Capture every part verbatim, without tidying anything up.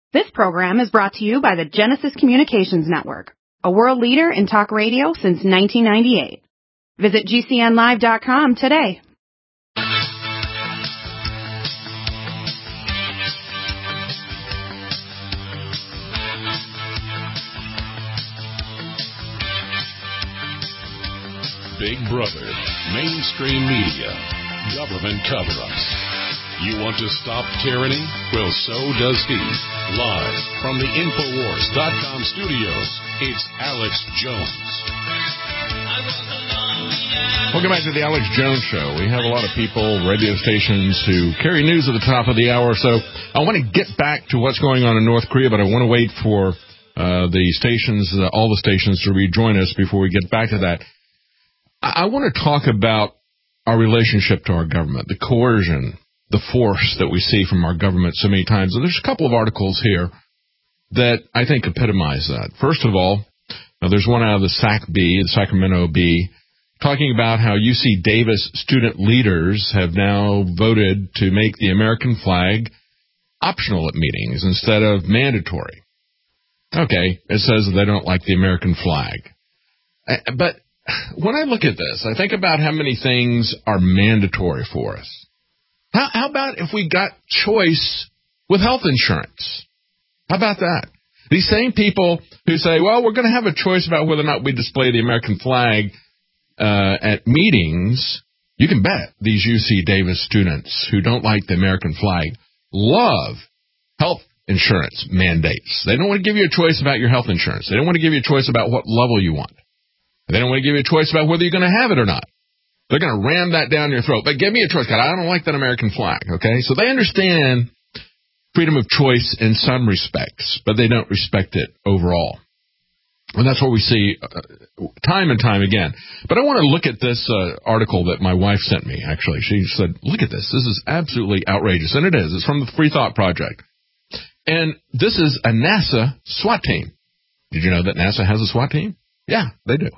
This program is brought to you by the Genesis Communications Network, a world leader in talk radio since nineteen ninety-eight. Visit G C N live dot com today. Big Brother, mainstream media, government cover-ups. You want to stop tyranny? Well, so does he. Live from the Infowars dot com studios, it's Alex Jones. Welcome back to the Alex Jones Show. We have a lot of people, radio stations, who carry news at the top of the hour. So I want to get back to what's going on in North Korea, but I want to wait for uh, the stations, uh, all the stations, to rejoin us before we get back to that. I, I want to talk about our relationship to our government, the coercion, the force that we see from our government so many times. And there's a couple of articles here that I think epitomize that. First of all, now there's one out of the S A C B, the Sacramento Bee, talking about how U C Davis student leaders have now voted to make the American flag optional at meetings instead of mandatory. Okay, it says that they don't like the American flag. But when I look at this, I think about how many things are mandatory for us. How, how about if we got choice with health insurance? How about that? These same people who say, well, we're going to have a choice about whether or not we display the American flag uh, at meetings, you can bet these U C Davis students who don't like the American flag love health insurance mandates. They don't want to give you a choice about your health insurance. They don't want to give you a choice about what level you want. They don't want to give you a choice about whether you're going to have it or not. They're going to ram that down your throat. But give me a choice, God. I don't like that American flag, okay? So they understand freedom of choice in some respects, but they don't respect it overall. And that's what we see uh, time and time again. But I want to look at this uh, article that my wife sent me, actually. She said, look at this. This is absolutely outrageous. And it is. It's from the Free Thought Project. And this is a NASA SWAT team. Did you know that NASA has a SWAT team? Yeah, they do.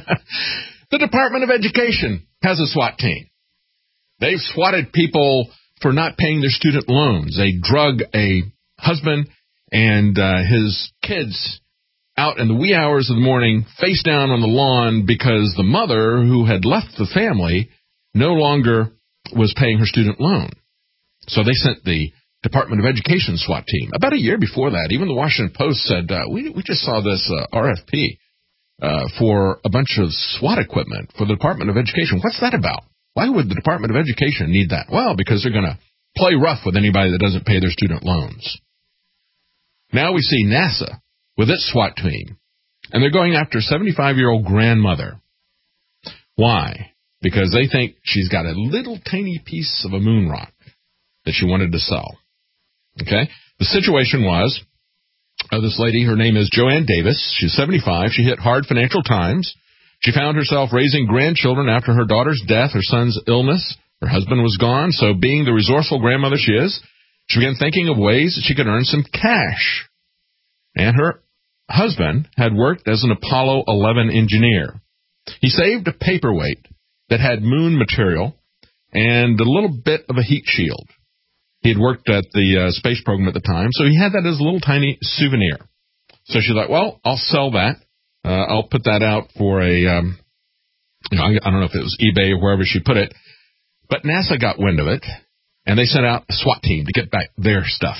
The Department of Education has a SWAT team. They've swatted people for not paying their student loans. They drug a husband and uh, his kids out in the wee hours of the morning, face down on the lawn, because the mother, who had left the family, no longer was paying her student loan. So they sent the Department of Education SWAT team. About a year before that, even the Washington Post said, uh, we, we just saw this uh, R F P. Uh, for a bunch of SWAT equipment for the Department of Education. What's that about? Why would the Department of Education need that? Well, because they're going to play rough with anybody that doesn't pay their student loans. Now we see NASA with its SWAT team, and they're going after a seventy-five-year-old grandmother. Why? Because they think she's got a little tiny piece of a moon rock that she wanted to sell. Okay? The situation was, Uh, this lady, her name is Joanne Davis. She's seventy-five. She hit hard financial times. She found herself raising grandchildren after her daughter's death, her son's illness. Her husband was gone, so being the resourceful grandmother she is, she began thinking of ways that she could earn some cash. And her husband had worked as an Apollo eleven engineer. He saved a paperweight that had moon material and a little bit of a heat shield. He had worked at the uh, space program at the time, so he had that as a little tiny souvenir. So she thought, well, I'll sell that. Uh, I'll put that out for a, um, you know, I, I don't know if it was eBay or wherever she put it. But NASA got wind of it, and they sent out a SWAT team to get back their stuff.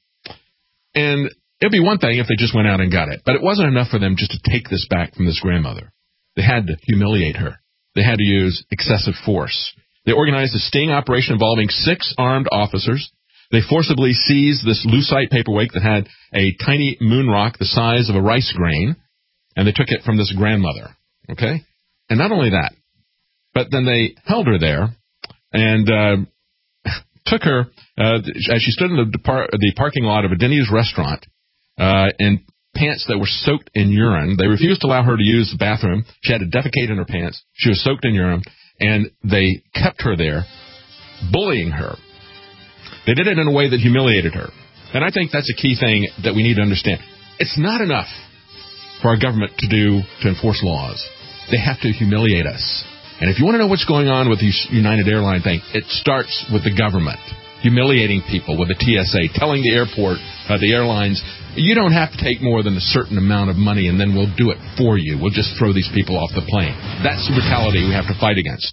And it'd be one thing if they just went out and got it, but it wasn't enough for them just to take this back from this grandmother. They had to humiliate her. They had to use excessive force. They organized a sting operation involving six armed officers. They forcibly seized this lucite paperweight that had a tiny moon rock the size of a rice grain, and they took it from this grandmother, okay? And not only that, but then they held her there and uh, took her, uh, as she stood in the, depart- the parking lot of a Denny's restaurant uh, in pants that were soaked in urine. They refused to allow her to use the bathroom. She had to defecate in her pants. She was soaked in urine. And they kept her there, bullying her. They did it in a way that humiliated her. And I think that's a key thing that we need to understand. It's not enough for our government to do to enforce laws. They have to humiliate us. And if you want to know what's going on with the United Airlines thing, it starts with the government. humiliating people with the T S A, telling the airport, uh, the airlines, you don't have to take more than a certain amount of money and then we'll do it for you. We'll just throw these people off the plane. That's the brutality we have to fight against.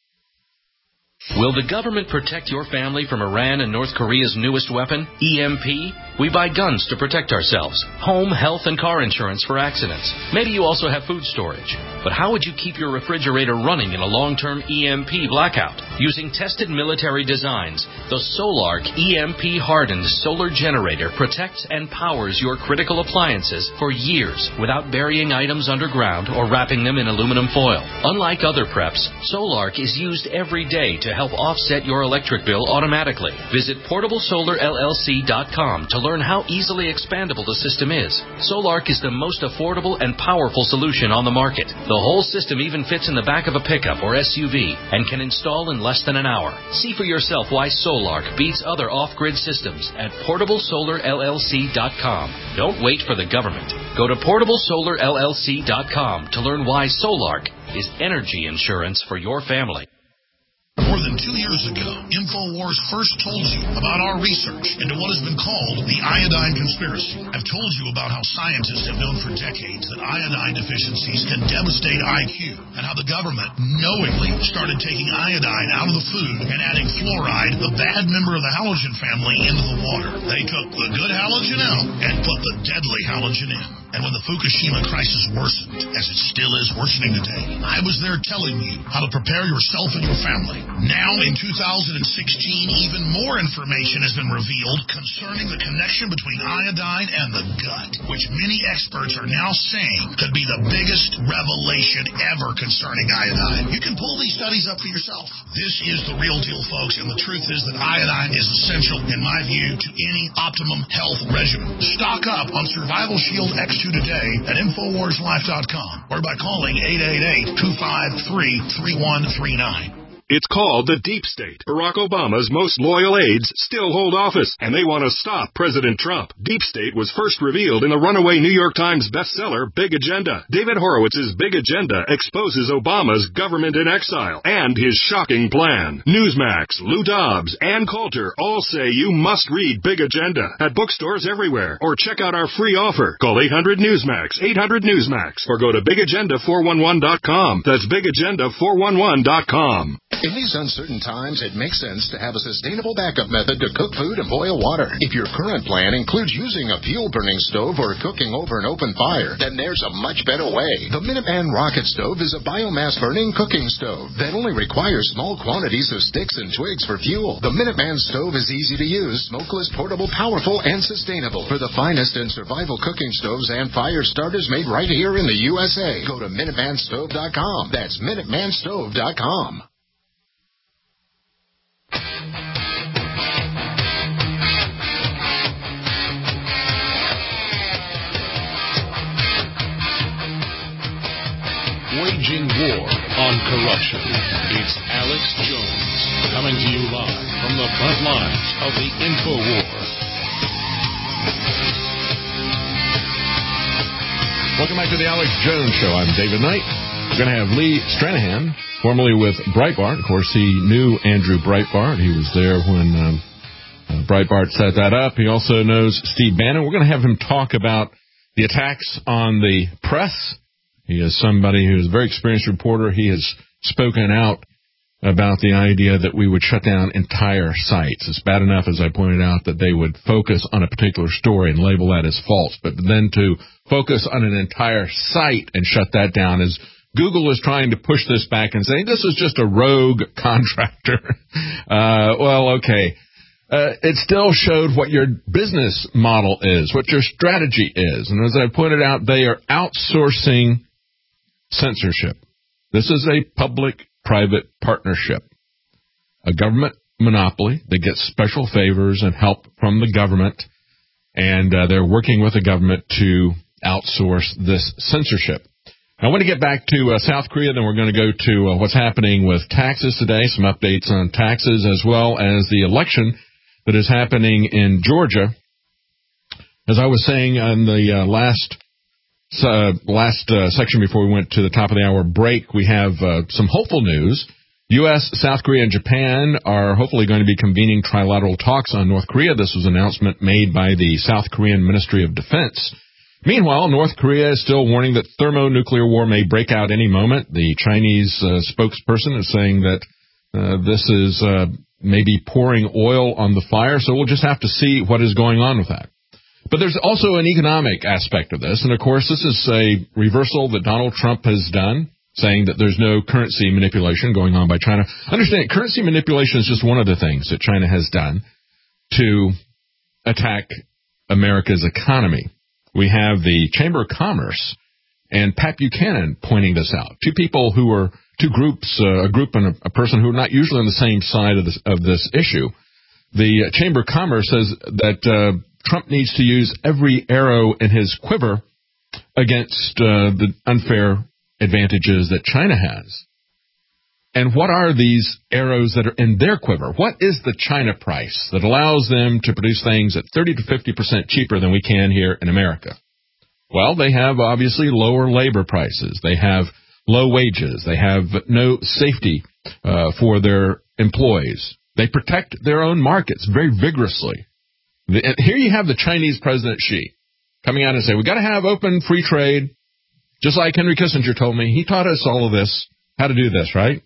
Will the government protect your family from Iran and North Korea's newest weapon, E M P? We buy guns to protect ourselves, home, health, and car insurance for accidents. Maybe you also have food storage. But how would you keep your refrigerator running in a long-term E M P blackout? Using tested military designs, the Solarc E M P-hardened solar generator protects and powers your critical appliances for years without burying items underground or wrapping them in aluminum foil. Unlike other preps, Solarc is used every day to help offset your electric bill automatically. Visit portable solar L L C dot com to learn how easily expandable the system is. Solarc is the most affordable and powerful solution on the market. The whole system even fits in the back of a pickup or S U V and can install in less than an hour. See for yourself why Solarc beats other off-grid systems at portable solar L L C dot com. Don't wait for the government. Go to portable solar L L C dot com to learn why Solarc is energy insurance for your family. More than two years ago, InfoWars first told you about our research into what has been called the iodine conspiracy. I've told you about how scientists have known for decades that iodine deficiencies can devastate I Q, and how the government knowingly started taking iodine out of the food and adding fluoride, the bad member of the halogen family, into the water. They took the good halogen out and put the deadly halogen in. And when the Fukushima crisis worsened, as it still is worsening today, I was there telling you how to prepare yourself and your family. Now, in two thousand sixteen, even more information has been revealed concerning the connection between iodine and the gut, which many experts are now saying could be the biggest revelation ever concerning iodine. You can pull these studies up for yourself. This is the real deal, folks, and the truth is that iodine is essential, in my view, to any optimum health regimen. Stock up on Survival Shield X two today at Infowars Life dot com or by calling eight eight eight, two five three, three one three nine. It's called the Deep State. Barack Obama's most loyal aides still hold office, and they want to stop President Trump. Deep State was first revealed in the runaway New York Times bestseller, Big Agenda. David Horowitz's Big Agenda exposes Obama's government in exile and his shocking plan. Newsmax, Lou Dobbs, and Coulter all say you must read Big Agenda at bookstores everywhere, or check out our free offer. Call eight hundred Newsmax, eight hundred Newsmax, or go to big agenda four one one dot com. That's big agenda four one one dot com. In these uncertain times, it makes sense to have a sustainable backup method to cook food and boil water. If your current plan includes using a fuel-burning stove or cooking over an open fire, then there's a much better way. The Minuteman Rocket Stove is a biomass-burning cooking stove that only requires small quantities of sticks and twigs for fuel. The Minuteman Stove is easy to use, smokeless, portable, powerful, and sustainable. For the finest in survival cooking stoves and fire starters made right here in the U S A, go to minuteman stove dot com. That's minuteman stove dot com. Waging war on corruption. It's Alex Jones coming to you live from the front lines of the info war. Welcome back to the Alex Jones Show. I'm David Knight. We're going to have Lee Stranahan, formerly with Breitbart. Of course, he knew Andrew Breitbart. He was there when um, uh, Breitbart set that up. He also knows Steve Bannon. We're going to have him talk about the attacks on the press. He is somebody who is a very experienced reporter. He has spoken out about the idea that we would shut down entire sites. It's bad enough, as I pointed out, that they would focus on a particular story and label that as false. But then to focus on an entire site and shut that down is Google is trying to push this back and saying this is just a rogue contractor. uh, well, okay. Uh, it still showed what your business model is, what your strategy is. And as I pointed out, they are outsourcing censorship. This is a public-private partnership, a government monopoly. They get special favors and help from the government, and uh, they're working with the government to outsource this censorship. I want to get back to uh, South Korea, then we're going to go to uh, what's happening with taxes today, some updates on taxes, as well as the election that is happening in Georgia. As I was saying on the uh, last Uh, last uh, section before we went to the top of the hour break, we have uh, some hopeful news. U S, South Korea, and Japan are hopefully going to be convening trilateral talks on North Korea. This was an announcement made by the South Korean Ministry of Defense. Meanwhile, North Korea is still warning that thermonuclear war may break out any moment. The Chinese uh, spokesperson is saying that uh, this is uh, maybe pouring oil on the fire, so we'll just have to see what is going on with that. But there's also an economic aspect of this, and of course this is a reversal that Donald Trump has done, saying that there's no currency manipulation going on by China. Understand, currency manipulation is just one of the things that China has done to attack America's economy. We have the Chamber of Commerce and Pat Buchanan pointing this out. Two people who are, two groups, uh, a group and a, a person who are not usually on the same side of this, of this issue. The Chamber of Commerce says that uh, Trump needs to use every arrow in his quiver against uh, the unfair advantages that China has. And what are these arrows that are in their quiver? What is the China price that allows them to produce things at thirty to fifty percent cheaper than we can here in America? Well, they have obviously lower labor prices. They have low wages. They have no safety uh, for their employees. They protect their own markets very vigorously. The, and here you have the Chinese President Xi coming out and saying, we've got to have open free trade. Just like Henry Kissinger told me, he taught us all of this, how to do this, right?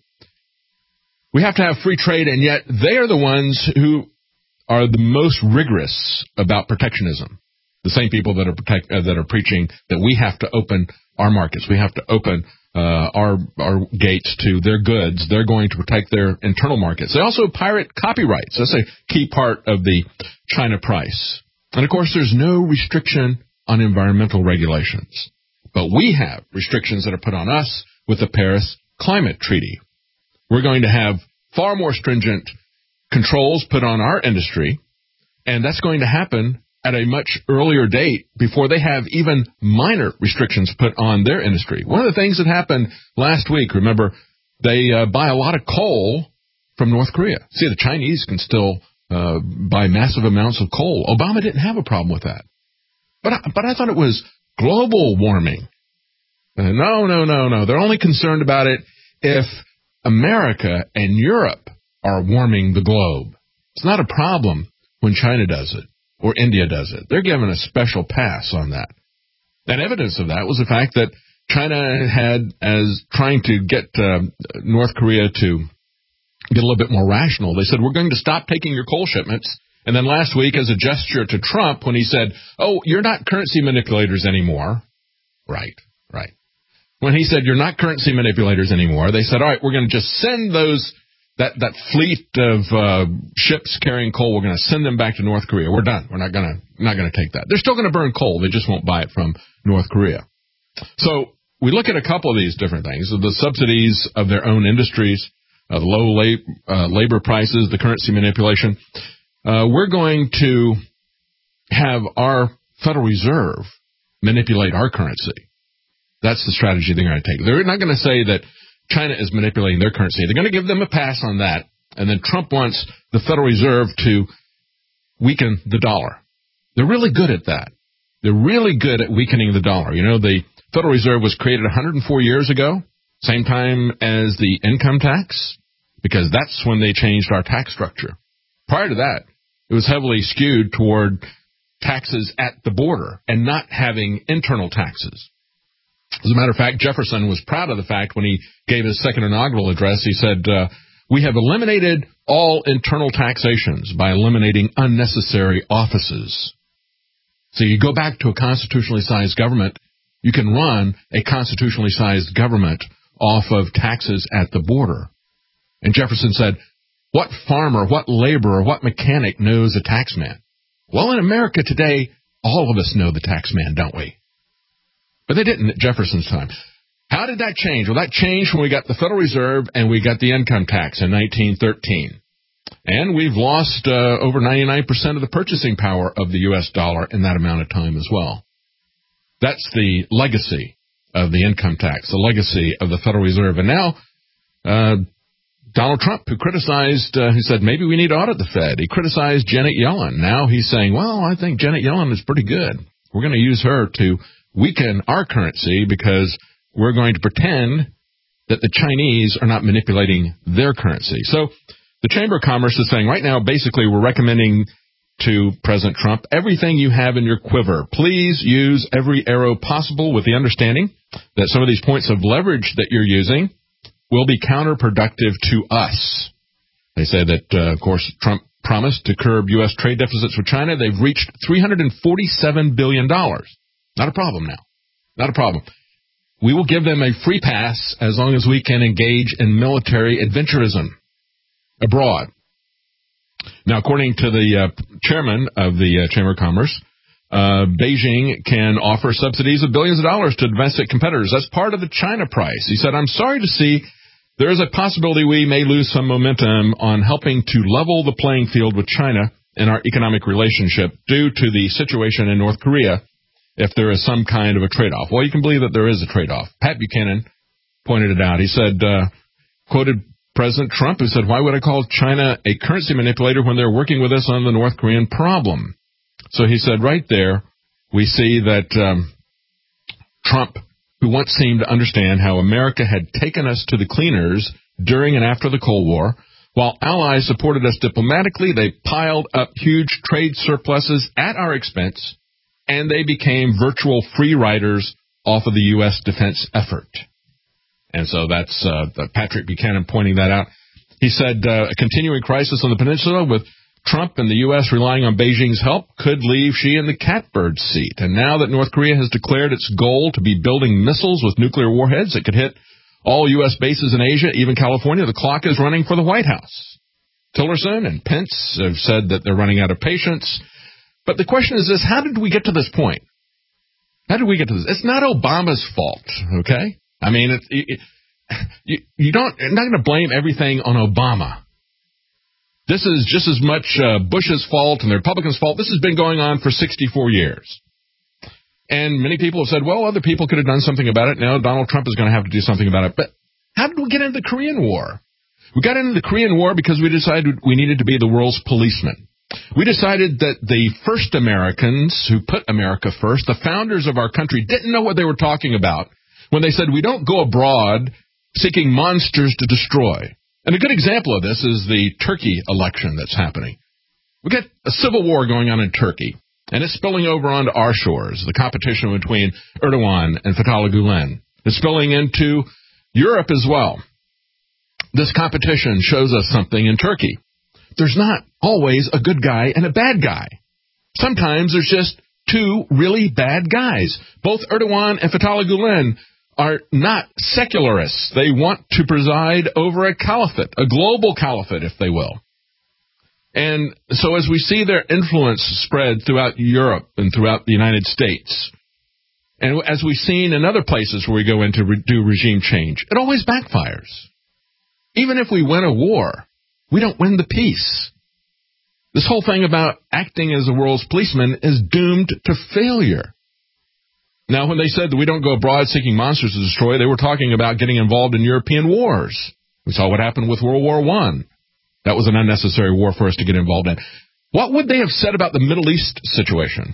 We have to have free trade, and yet they are the ones who are the most rigorous about protectionism. The same people that are protect, uh, that are preaching that we have to open our markets, we have to open uh, our our gates to their goods. They're going to protect their internal markets. They also pirate copyrights. That's a key part of the China price. And of course, there's no restriction on environmental regulations. But we have restrictions that are put on us with the Paris Climate Treaty. We're going to have far more stringent controls put on our industry, and that's going to happen at a much earlier date before they have even minor restrictions put on their industry. One of the things that happened last week, remember, they uh, buy a lot of coal from North Korea. See, the Chinese can still uh, buy massive amounts of coal. Obama didn't have a problem with that. But I, but I thought it was global warming. Uh, no, no, no, no. They're only concerned about it if America and Europe are warming the globe. It's not a problem when China does it or India does it. They're given a special pass on that. And evidence of that was the fact that China had, as trying to get uh, North Korea to get a little bit more rational, they said, we're going to stop taking your coal shipments. And then last week, as a gesture to Trump, when he said, oh, you're not currency manipulators anymore. Right, right. When he said, you're not currency manipulators anymore, they said, all right, we're going to just send those, that, that fleet of uh, ships carrying coal, we're going to send them back to North Korea. We're done. We're not going to, not going to take that. They're still going to burn coal. They just won't buy it from North Korea. So we look at a couple of these different things, the subsidies of their own industries, uh, the low lab, uh, labor prices, the currency manipulation. Uh, we're going to have our Federal Reserve manipulate our currency. That's the strategy they're going to take. They're not going to say that China is manipulating their currency. They're going to give them a pass on that. And then Trump wants the Federal Reserve to weaken the dollar. They're really good at that. They're really good at weakening the dollar. You know, the Federal Reserve was created one hundred four years ago, same time as the income tax, because that's when they changed our tax structure. Prior to that, it was heavily skewed toward taxes at the border and not having internal taxes. As a matter of fact, Jefferson was proud of the fact when he gave his second inaugural address, he said, uh, we have eliminated all internal taxations by eliminating unnecessary offices. So you go back to a constitutionally sized government, you can run a constitutionally sized government off of taxes at the border. And Jefferson said, what farmer, what laborer, what mechanic knows a tax man? Well, in America today, all of us know the tax man, don't we? But they didn't at Jefferson's time. How did that change? Well, that changed when we got the Federal Reserve and we got the income tax in nineteen thirteen. And we've lost uh, over ninety-nine percent of the purchasing power of the U S dollar in that amount of time as well. That's the legacy of the income tax, the legacy of the Federal Reserve. And now, uh, Donald Trump, who criticized, uh, he said, maybe we need to audit the Fed. He criticized Janet Yellen. Now he's saying, well, I think Janet Yellen is pretty good. We're going to use her to weaken our currency because we're going to pretend that the Chinese are not manipulating their currency. So the Chamber of Commerce is saying right now, basically, we're recommending to President Trump, everything you have in your quiver, please use every arrow possible with the understanding that some of these points of leverage that you're using will be counterproductive to us. They say that, uh, of course, Trump promised to curb U S trade deficits with China. They've reached three hundred forty-seven billion dollars. Not a problem now. Not a problem. We will give them a free pass as long as we can engage in military adventurism abroad. Now, according to the uh, chairman of the uh, Chamber of Commerce, uh, Beijing can offer subsidies of billions of dollars to domestic competitors. That's part of the China price. He said, I'm sorry to see there is a possibility we may lose some momentum on helping to level the playing field with China in our economic relationship due to the situation in North Korea if there is some kind of a trade-off. Well, you can believe that there is a trade-off. Pat Buchanan pointed it out. He said, uh, quoted President Trump, who said, why would I call China a currency manipulator when they're working with us on the North Korean problem? So he said right there, we see that um, Trump, who once seemed to understand how America had taken us to the cleaners during and after the Cold War, while allies supported us diplomatically, they piled up huge trade surpluses at our expense, and they became virtual free riders off of the U S defense effort. And so that's uh, Patrick Buchanan pointing that out. He said uh, a continuing crisis on the peninsula with Trump and the U S relying on Beijing's help could leave Xi in the catbird seat. And now that North Korea has declared its goal to be building missiles with nuclear warheads that could hit all U S bases in Asia, even California, the clock is running for the White House. Tillerson and Pence have said that they're running out of patience. But the question is this, how did we get to this point? How did we get to this? It's not Obama's fault, okay? I mean, it, it, you, you don't, you're not going to blame everything on Obama. This is just as much uh, Bush's fault and the Republicans' fault. This has been going on for sixty-four years. And many people have said, well, other people could have done something about it. Now Donald Trump is going to have to do something about it. But how did we get into the Korean War? We got into the Korean War because we decided we needed to be the world's policeman. We decided that the first Americans who put America first, the founders of our country, didn't know what they were talking about when they said we don't go abroad seeking monsters to destroy. And a good example of this is the Turkey election that's happening. We got a civil war going on in Turkey, and it's spilling over onto our shores. The competition between Erdogan and Fethullah Gulen is spilling into Europe as well. This competition shows us something in Turkey. There's not always a good guy and a bad guy. Sometimes there's just two really bad guys. Both Erdogan and Fethullah Gulen are not secularists. They want to preside over a caliphate, a global caliphate, if they will. And so as we see their influence spread throughout Europe and throughout the United States, and as we've seen in other places where we go in to re- do regime change, it always backfires. Even if we win a war, we don't win the peace. This whole thing about acting as a world's policeman is doomed to failure. Now, when they said that we don't go abroad seeking monsters to destroy, they were talking about getting involved in European wars. We saw what happened with World War One. That was an unnecessary war for us to get involved in. What would they have said about the Middle East situation?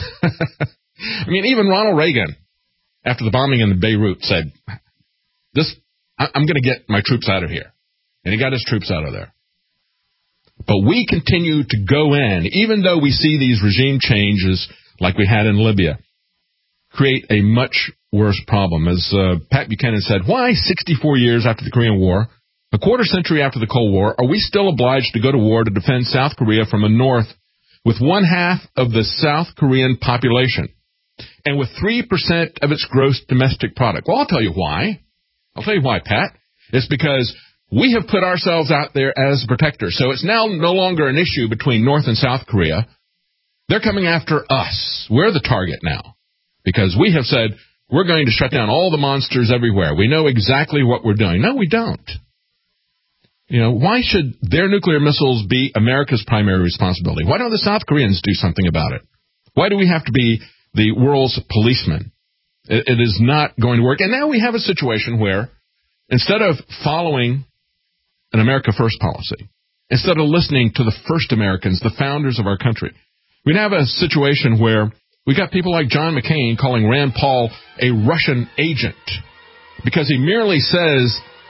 I mean, even Ronald Reagan, after the bombing in Beirut, said, "This, I'm going to get my troops out of here." And he got his troops out of there. But we continue to go in, even though we see these regime changes like we had in Libya, create a much worse problem. As uh, Pat Buchanan said, why sixty-four years after the Korean War, a quarter century after the Cold War, are we still obliged to go to war to defend South Korea from a north with one half of the South Korean population and with three percent of its gross domestic product? Well, I'll tell you why. I'll tell you why, Pat. It's because we have put ourselves out there as protectors. So it's now no longer an issue between North and South Korea. They're coming after us. We're the target now because we have said we're going to shut down all the monsters everywhere. We know exactly what we're doing. No, we don't. You know, why should their nuclear missiles be America's primary responsibility? Why don't the South Koreans do something about it? Why do we have to be the world's policeman? It, it is not going to work. And now we have a situation where instead of following an America First policy, instead of listening to the first Americans, the founders of our country, we now have a situation where we got people like John McCain calling Rand Paul a Russian agent because he merely says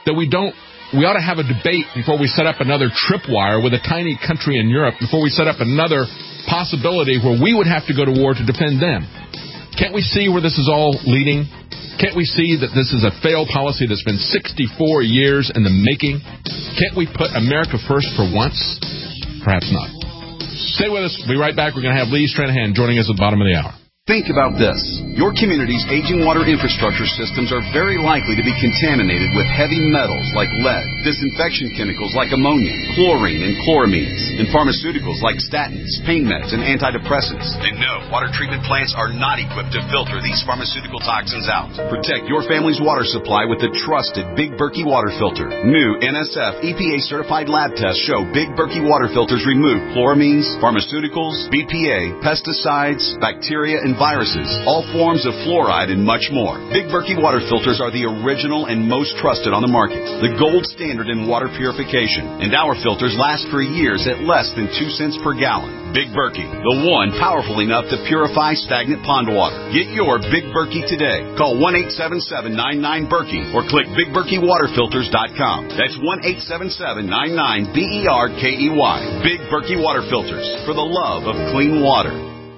that we don't, we ought to have a debate before we set up another tripwire with a tiny country in Europe, before we set up another possibility where we would have to go to war to defend them. Can't we see where this is all leading? Can't we see that this is a failed policy that's been sixty-four years in the making? Can't we put America first for once? Perhaps not. Stay with us. We'll be right back. We're going to have Lee Stranahan joining us at the bottom of the hour. Think about this. Your community's aging water infrastructure systems are very likely to be contaminated with heavy metals like lead, disinfection chemicals like ammonia, chlorine and chloramines, and pharmaceuticals like statins, pain meds, and antidepressants. And no, water treatment plants are not equipped to filter these pharmaceutical toxins out. Protect your family's water supply with the trusted Big Berkey water filter. New N S F E P A-certified lab tests show Big Berkey water filters remove chloramines, pharmaceuticals, B P A, pesticides, bacteria, and viruses, all forms of fluoride, and much more. Big Berkey water filters are the original and most trusted on the market, the gold standard in water purification, and our filters last for years at less than two cents per gallon. Big Berkey, the one powerful enough to purify stagnant pond water. Get your Big Berkey today. Call one eight seven seven, nine nine, Berkey or click big berkey water filters dot com. That's one eight seven seven, nine nine, B E R K E Y. Big Berkey water filters, for the love of clean water.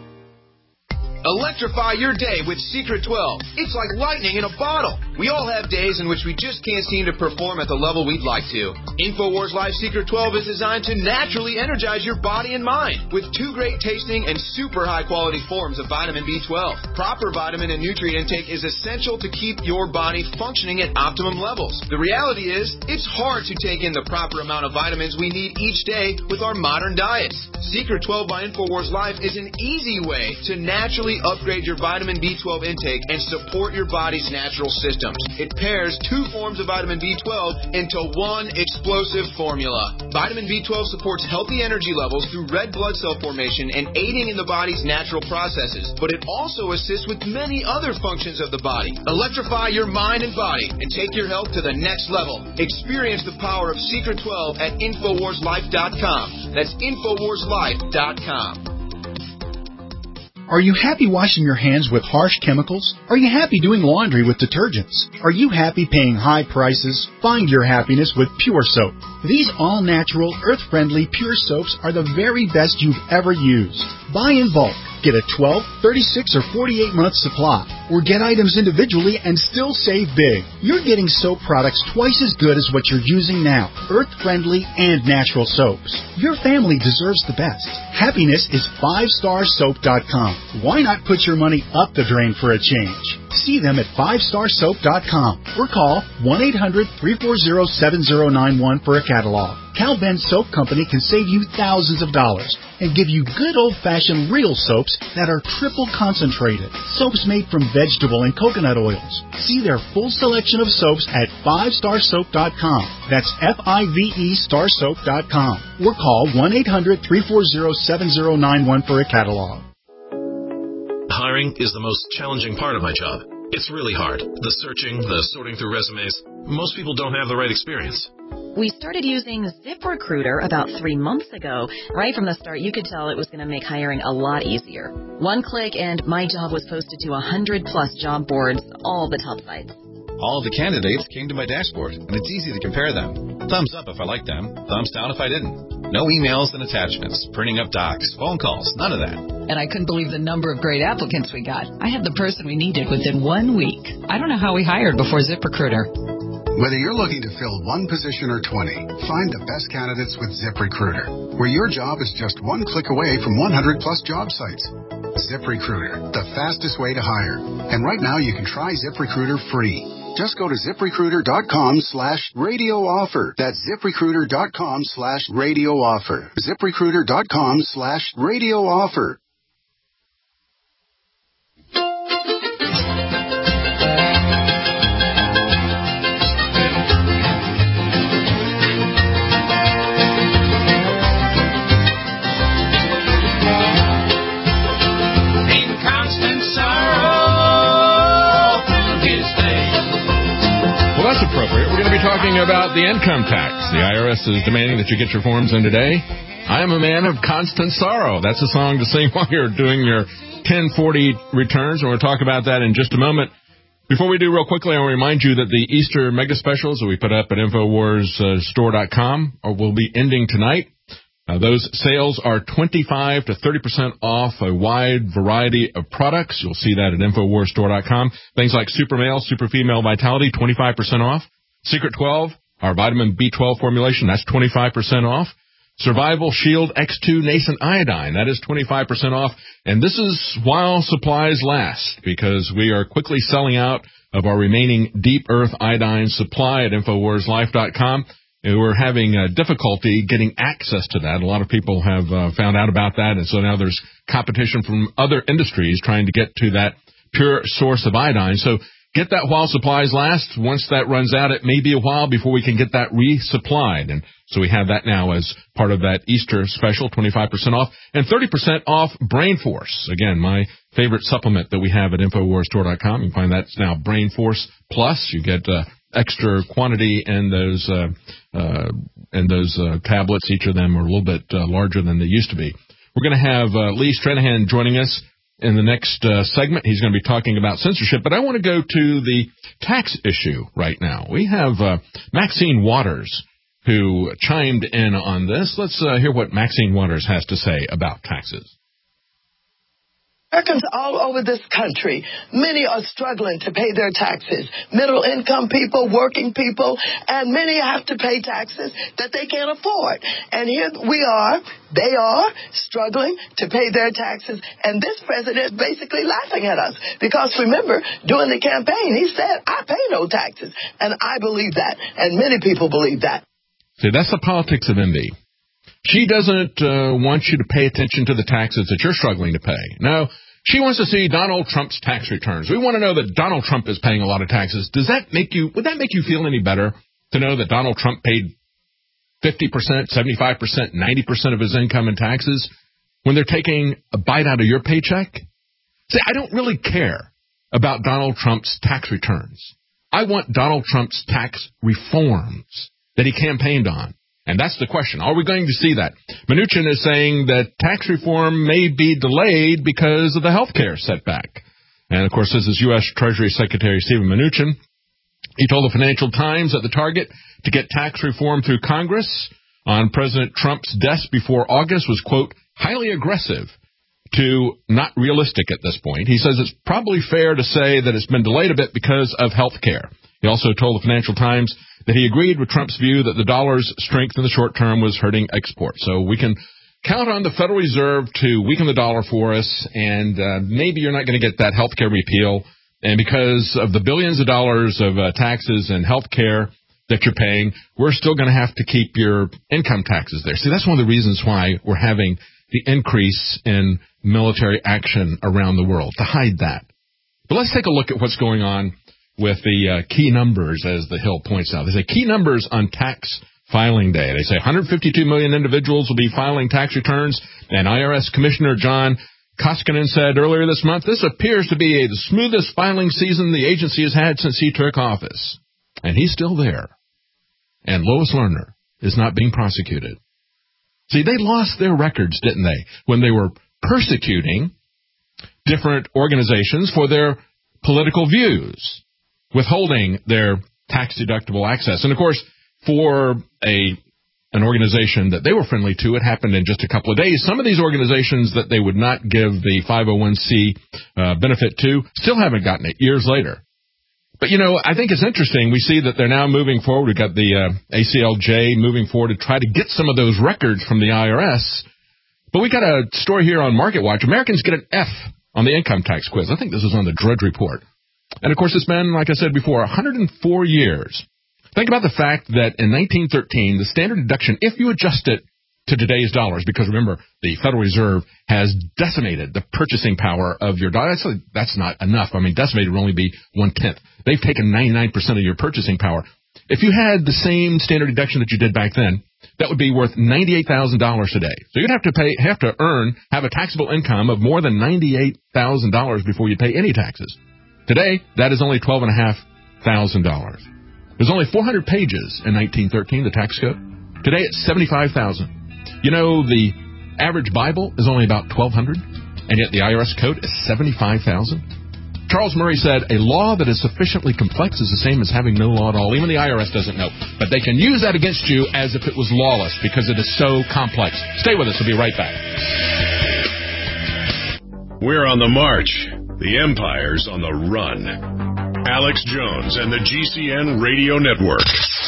Electrify your day with Secret twelve. It's like lightning in a bottle. We all have days in which we just can't seem to perform at the level we'd like to. InfoWars Life Secret twelve is designed to naturally energize your body and mind with two great tasting and super high quality forms of vitamin B twelve. Proper vitamin and nutrient intake is essential to keep your body functioning at optimum levels. The reality is, it's hard to take in the proper amount of vitamins we need each day with our modern diets. Secret twelve by InfoWars Life is an easy way to naturally upgrade your vitamin B twelve intake and support your body's natural systems. It pairs two forms of vitamin B twelve into one explosive formula. Vitamin B twelve supports healthy energy levels through red blood cell formation and aiding in the body's natural processes, but it also assists with many other functions of the body. Electrify your mind and body and take your health to the next level. Experience the power of Secret twelve at infowars life dot com. That's infowars life dot com. Are you happy washing your hands with harsh chemicals? Are you happy doing laundry with detergents? Are you happy paying high prices? Find your happiness with Pure Soap. These all-natural, earth-friendly Pure Soaps are the very best you've ever used. Buy in bulk. Get a twelve, thirty-six, or forty-eight month supply. Or get items individually and still save big. You're getting soap products twice as good as what you're using now. Earth-friendly and natural soaps. Your family deserves the best. Happiness is five star soap dot com. Why not put your money up the drain for a change? See them at five star soap dot com or call one eight hundred, three four zero, seven zero nine one for a catalog. Cal Ben Soap Company can save you thousands of dollars and give you good old-fashioned real soaps that are triple concentrated. Soaps made from vegetable and coconut oils. See their full selection of soaps at five star soap dot com. That's F I V E star soap dot com. Or call one eight hundred, three four zero, seven zero nine one for a catalog. Hiring is the most challenging part of my job. It's really hard. The searching, the sorting through resumes. Most people don't have the right experience. We started using ZipRecruiter about three months ago. Right from the start, you could tell it was going to make hiring a lot easier. One click and my job was posted to one hundred plus job boards, all the top sites. All of the candidates came to my dashboard, and it's easy to compare them. Thumbs up if I liked them, thumbs down if I didn't. No emails and attachments, printing up docs, phone calls, none of that. And I couldn't believe the number of great applicants we got. I had the person we needed within one week. I don't know how we hired before ZipRecruiter. Whether you're looking to fill one position or twenty, find the best candidates with ZipRecruiter, where your job is just one click away from one hundred plus job sites. ZipRecruiter, the fastest way to hire. And right now you can try ZipRecruiter free. Just go to ZipRecruiter.com slash radio offer. That's ZipRecruiter.com slash radio offer. ZipRecruiter.com slash radio offer. Appropriate. We're going to be talking about the income tax. The I R S is demanding that you get your forms in today. I am a man of constant sorrow. That's a song to sing while you're doing your ten forty returns, and we'll talk about that in just a moment. Before we do, real quickly, I want to remind you that the Easter mega specials that we put up at Infowars Store dot com will be ending tonight. Uh, those sales are twenty-five to thirty percent off a wide variety of products. You'll see that at Infowars Store dot com. Things like Super Male, Super Female Vitality, twenty-five percent off. Secret twelve, our vitamin B twelve formulation, that's twenty-five percent off. Survival Shield X two Nascent Iodine, that is twenty-five percent off. And this is while supplies last, because we are quickly selling out of our remaining Deep Earth Iodine supply at Infowars Life dot com. And we're having uh, difficulty getting access to that. A lot of people have uh, found out about that, and so now there's competition from other industries trying to get to that pure source of iodine. So get that while supplies last. Once that runs out, it may be a while before we can get that resupplied. And so we have that now as part of that Easter special, twenty-five percent off, and thirty percent off Brain Force. Again, my favorite supplement that we have at Infowars Store dot com. You can find that's now Brain Force Plus. You get uh, extra quantity in those uh, uh, in those uh, tablets. Each of them are a little bit uh, larger than they used to be. We're going to have uh, Lee Stranahan joining us in the next uh, segment. He's going to be talking about censorship, but I want to go to the tax issue right now. We have uh, Maxine Waters, who chimed in on this. Let's uh, hear what Maxine Waters has to say about taxes. Americans all over this country, many are struggling to pay their taxes. Middle income people, working people, and many have to pay taxes that they can't afford. And here we are, they are struggling to pay their taxes, and this president is basically laughing at us. Because remember, during the campaign, he said, I pay no taxes. And I believe that, and many people believe that. See, that's the politics of envy. She doesn't uh, want you to pay attention to the taxes that you're struggling to pay. No, she wants to see Donald Trump's tax returns. We want to know that Donald Trump is paying a lot of taxes. Does that make you, would that make you feel any better to know that Donald Trump paid fifty percent, seventy-five percent, ninety percent of his income in taxes when they're taking a bite out of your paycheck? See, I don't really care about Donald Trump's tax returns. I want Donald Trump's tax reforms that he campaigned on. And that's the question. Are we going to see that? Mnuchin is saying that tax reform may be delayed because of the health care setback. And, of course, this is U S Treasury Secretary Steven Mnuchin. He told the Financial Times that the target to get tax reform through Congress on President Trump's desk before August was, quote, highly aggressive to not realistic at this point. He says it's probably fair to say that it's been delayed a bit because of health care. He also told the Financial Times that he agreed with Trump's view that the dollar's strength in the short term was hurting exports. So we can count on the Federal Reserve to weaken the dollar for us, and uh, maybe you're not going to get that health care repeal. And because of the billions of dollars of uh, taxes and health care that you're paying, we're still going to have to keep your income taxes there. See, that's one of the reasons why we're having the increase in military action around the world, to hide that. But let's take a look at what's going on with the uh, key numbers, as the Hill points out. They say key numbers on tax filing day. They say one hundred fifty-two million individuals will be filing tax returns, and I R S Commissioner John Koskinen said earlier this month, this appears to be a, the smoothest filing season the agency has had since he took office. And he's still there. And Lois Lerner is not being prosecuted. See, they lost their records, didn't they, when they were persecuting different organizations for their political views, withholding their tax-deductible access. And, of course, for a an organization that they were friendly to, it happened in just a couple of days. Some of these organizations that they would not give the five oh one c uh, benefit to still haven't gotten it years later. But, you know, I think it's interesting. We see that they're now moving forward. We've got the uh, A C L J moving forward to try to get some of those records from the I R S. But we got a story here on MarketWatch. Americans get an F on the income tax quiz. I think this was on the Drudge Report. And, of course, it's been, like I said before, one hundred four years. Think about the fact that in nineteen thirteen, the standard deduction, if you adjust it to today's dollars, because remember, the Federal Reserve has decimated the purchasing power of your dollar. That's, that's not enough. I mean, decimated would only be one-tenth. They've taken ninety-nine percent of your purchasing power. If you had the same standard deduction that you did back then, that would be worth ninety-eight thousand dollars today. So you'd have to pay, have to earn, have a taxable income of more than ninety-eight thousand dollars before you pay any taxes. Today, that is only twelve thousand five hundred dollars. There's only four hundred pages in nineteen thirteen, the tax code. Today, it's seventy-five thousand. You know, the average Bible is only about twelve hundred, and yet the I R S code is seventy-five thousand. Charles Murray said, a law that is sufficiently complex is the same as having no law at all. Even the I R S doesn't know. But they can use that against you as if it was lawless because it is so complex. Stay with us. We'll be right back. We're on the march. The empire's on the run. Alex Jones and the G C N Radio Network.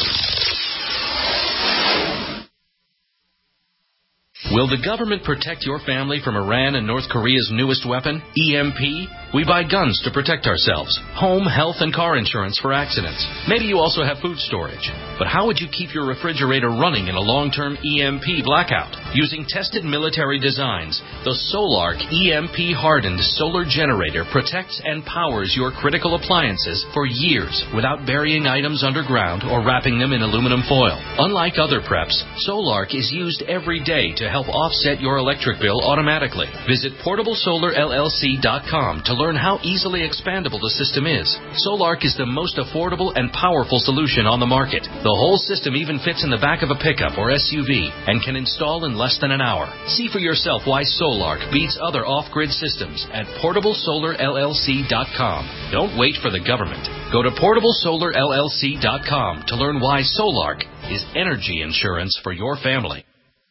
Will the government protect your family from Iran and North Korea's newest weapon, E M P? We buy guns to protect ourselves, home, health, and car insurance for accidents. Maybe you also have food storage. But how would you keep your refrigerator running in a long-term E M P blackout? Using tested military designs, the Solark E M P-hardened solar generator protects and powers your critical appliances for years without burying items underground or wrapping them in aluminum foil. Unlike other preps, Solark is used every day to help offset your electric bill automatically. Visit portable solar L L C dot com to learn how easily expandable the system is. Solark is the most affordable and powerful solution on the market. The whole system even fits in the back of a pickup or S U V and can install in less than an hour. See for yourself why Solark beats other off-grid systems at portable solar L L C dot com. Don't wait for the government. Go to portable solar L L C dot com to learn why Solark is energy insurance for your family.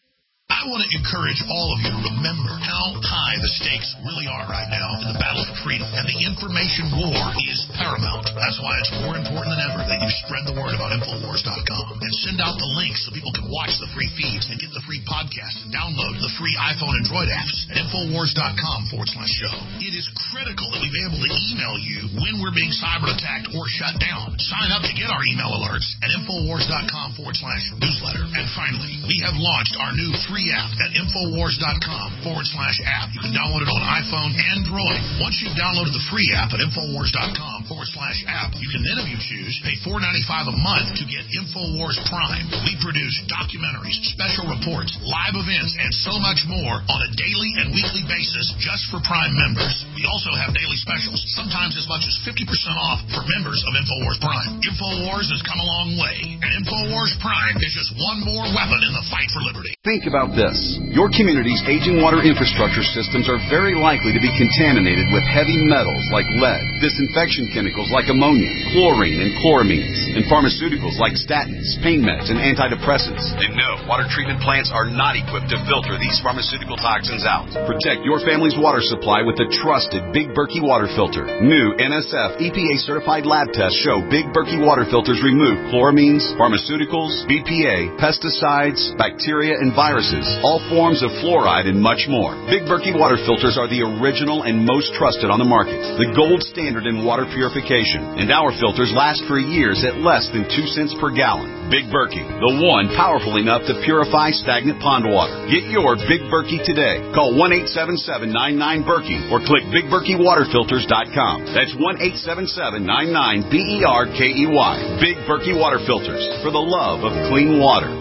I want to encourage all of you to remember how high the stakes really are right now in the battle for freedom. And the information war is paramount. That's why it's more important than ever that you spread the word about Infowars dot com and send out the links so people can watch the free feeds and get the free podcasts and download the free iPhone and Droid apps at Infowars dot com forward slash show. It is critical that we be able to email you when we're being cyber attacked or shut down. Sign up to get our email alerts at Infowars dot com forward slash newsletter. And finally, we have launched our new free app at Infowars dot com forward slash app. You can download it on iPhone and Droid. Once you've downloaded the free app at Infowars dot com forward slash app, you can then, if you choose, pay four dollars and ninety-five cents a month to get Infowars Prime. We produce documentaries, special reports, live events, and so much more on a daily and weekly basis just for Prime members. We also have daily specials, sometimes as much as fifty percent off for members of Infowars Prime. Infowars has come a long way, and Infowars Prime is just one more weapon in the fight for liberty. Think about this. Your community's aging water infrastructure systems are very likely to be contaminated with heavy metals like lead, disinfection chemicals like ammonia, chlorine and chloramines, and pharmaceuticals like statins, pain meds, and antidepressants. And no, water treatment plants are not equipped to filter these pharmaceutical toxins out. Protect your family's water supply with the trusted Big Berkey water filter. New N S F E P A-certified lab tests show Big Berkey water filters remove chloramines, pharmaceuticals, B P A, pesticides, bacteria, and viruses, all forms of fluoride, and much more. Big Berkey water filters are the original and most trusted on the market, the gold standard in water purification, and our filters last for years at less than two cents per gallon. Big Berkey, the one powerful enough to purify stagnant pond water. Get your Big Berkey today. Call one eight seven seven, nine nine, Berkey or click Big Berkey Water Filters dot com. That's one eight seven seven, nine nine, B E R K E Y. Big Berkey Water Filters, for the love of clean water.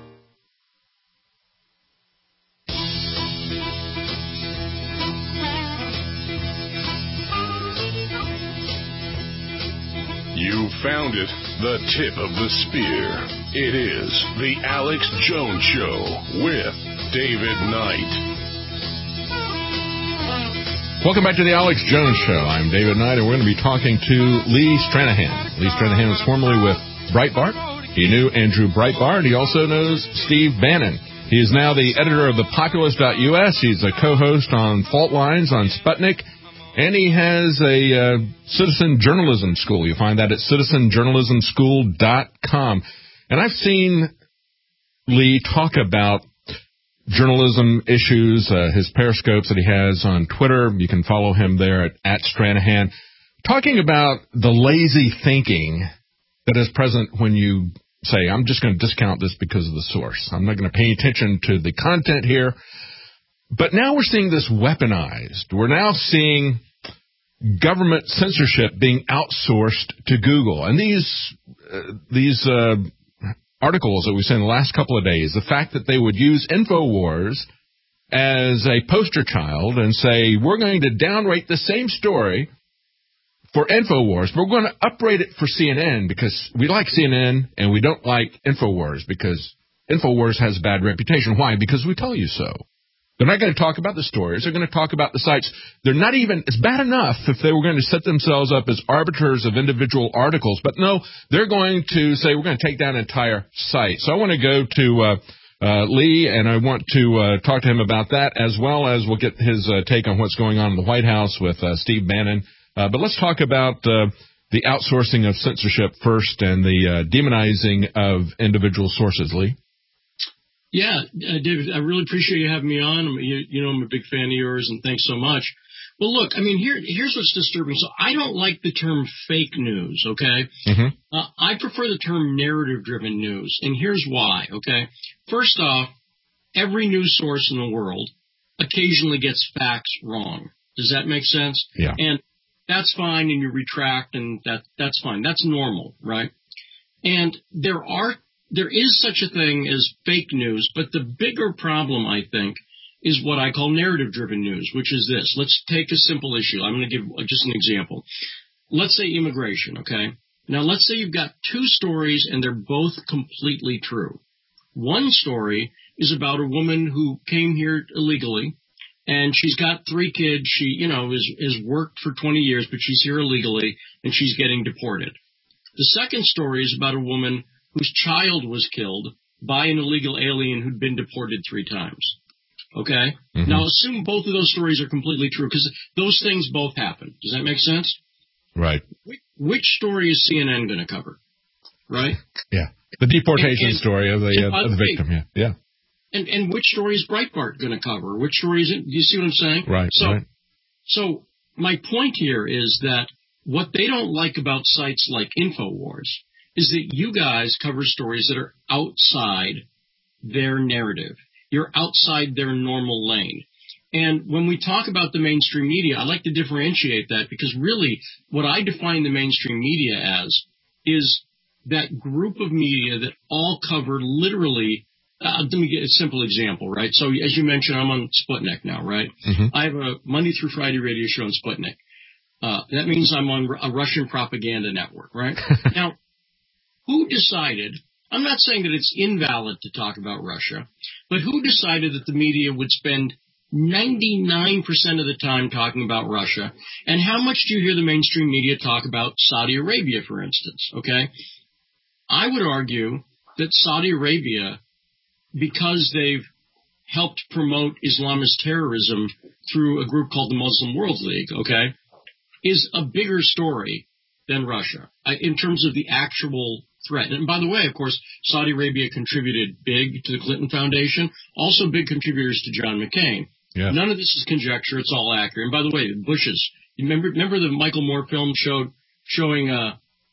You found it, the tip of the spear. It is the Alex Jones Show with David Knight. Welcome back to the Alex Jones Show. I'm David Knight, and we're going to be talking to Lee Stranahan. Lee Stranahan was formerly with Breitbart. He knew Andrew Breitbart. He also knows Steve Bannon. He is now the editor of the Populist dot U S. He's a co-host on Fault Lines on Sputnik. And he has a uh, citizen journalism school. You find that at citizen journalism school dot com. And I've seen Lee talk about journalism issues, uh, his periscopes that he has on Twitter. You can follow him there at, at Stranahan. Talking about the lazy thinking that is present when you say, I'm just going to discount this because of the source. I'm not going to pay attention to the content here. But now we're seeing this weaponized. We're now seeing government censorship being outsourced to Google. And these uh, these uh, articles that we've seen in the last couple of days, the fact that they would use InfoWars as a poster child and say, we're going to downrate the same story for InfoWars, but we're going to uprate it for C N N because we like C N N and we don't like InfoWars because InfoWars has a bad reputation. Why? Because we tell you so. They're not going to talk about the stories. They're going to talk about the sites. They're not even, it's bad enough if they were going to set themselves up as arbiters of individual articles, but no, they're going to say we're going to take down an entire site. So I want to go to uh, uh, Lee, and I want to uh, talk to him about that, as well as we'll get his uh, take on what's going on in the White House with uh, Steve Bannon. Uh, but let's talk about uh, the outsourcing of censorship first and the uh, demonizing of individual sources. Lee? Yeah, uh, David, I really appreciate you having me on. You, you know, I'm a big fan of yours, and thanks so much. Well, look, I mean, here, here's what's disturbing. So I don't like the term fake news, okay? Mm-hmm. Uh, I prefer the term narrative-driven news, and here's why, okay? First off, every news source in the world occasionally gets facts wrong. Does that make sense? Yeah. And that's fine, and you retract, and that that's fine. That's normal, right? And there are There is such a thing as fake news, but the bigger problem, I think, is what I call narrative-driven news, which is this. Let's take a simple issue. I'm going to give just an example. Let's say immigration, okay? Now, let's say you've got two stories, and they're both completely true. One story is about a woman who came here illegally, and she's got three kids. She, you know, is, is worked for twenty years, but she's here illegally, and she's getting deported. The second story is about a woman whose child was killed by an illegal alien who'd been deported three times. Okay? Mm-hmm. Now, assume both of those stories are completely true, because those things both happen. Does that make sense? Right. Which, which story is C N N going to cover? Right? Yeah. The deportation and, and, story of the, uh, of the victim, yeah. Yeah. And, and which story is Breitbart going to cover? Which story is it? Do you see what I'm saying? Right, so, right. So my point here is that what they don't like about sites like InfoWars is that you guys cover stories that are outside their narrative. You're outside their normal lane. And when we talk about the mainstream media, I like to differentiate that, because really what I define the mainstream media as is that group of media that all cover literally, uh, let me get a simple example, right? So as you mentioned, I'm on Sputnik now, right? Mm-hmm. I have a Monday through Friday radio show on Sputnik. Uh, that means I'm on a Russian propaganda network, right? Now, who decided, I'm not saying that it's invalid to talk about Russia, but who decided that the media would spend ninety-nine percent of the time talking about Russia? And how much do you hear the mainstream media talk about Saudi Arabia, for instance, okay? I would argue that Saudi Arabia, because they've helped promote Islamist terrorism through a group called the Muslim World League, okay, is a bigger story than Russia in terms of the actual threat. And by the way, of course, Saudi Arabia contributed big to the Clinton Foundation, also big contributors to John McCain. Yeah. None of this is conjecture. It's all accurate. And by the way, the Bushes, you remember, remember the Michael Moore film showed showing uh,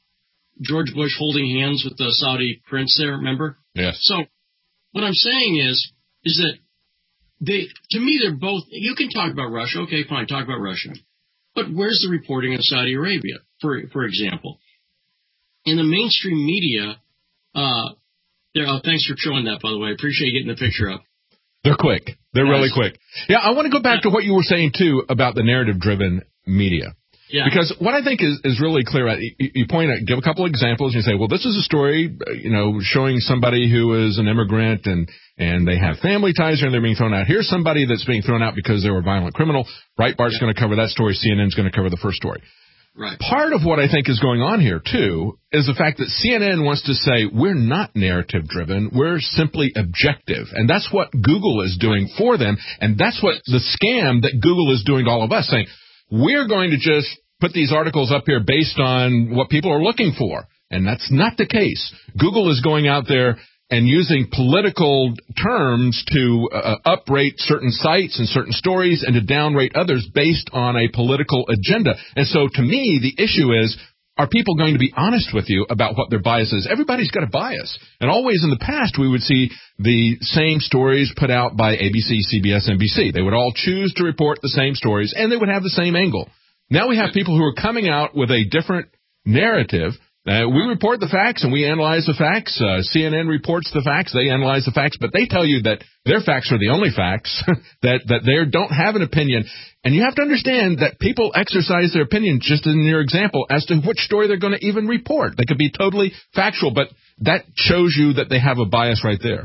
George Bush holding hands with the Saudi prince there, remember? Yes. So what I'm saying is, is that they, to me, they're both, you can talk about Russia. Okay, fine, talk about Russia. But where's the reporting of Saudi Arabia, for for example? In the mainstream media, uh, there, oh, thanks for showing that, by the way. I appreciate you getting the picture up. They're quick. They're Nice. really quick. Yeah, I want to go back to what you were saying, too, about the narrative-driven media. Yeah. Because what I think is, is really clear, you, you point out, give a couple of examples, and you say, well, this is a story, you know, showing somebody who is an immigrant and, and they have family ties here and they're being thrown out. Here's somebody that's being thrown out because they were a violent criminal. Breitbart's Yeah. going to cover that story. C N N's going to cover the first story. Right. Part of what I think is going on here, too, is the fact that C N N wants to say we're not narrative-driven, we're simply objective. And that's what Google is doing for them, and that's what the scam that Google is doing to all of us, saying we're going to just put these articles up here based on what people are looking for. And that's not the case. Google is going out there and using political terms to uh, uprate certain sites and certain stories and to downrate others based on a political agenda. And so to me, the issue is, are people going to be honest with you about what their bias is? Everybody's got a bias. And always in the past, we would see the same stories put out by A B C, C B S, N B C. They would all choose to report the same stories, and they would have the same angle. Now we have people who are coming out with a different narrative. Uh, we report the facts and we analyze the facts. Uh, C N N reports the facts. They analyze the facts, but they tell you that their facts are the only facts, that, that they don't have an opinion. And you have to understand that people exercise their opinion, just in your example, as to which story they're going to even report. They could be totally factual, but that shows you that they have a bias right there.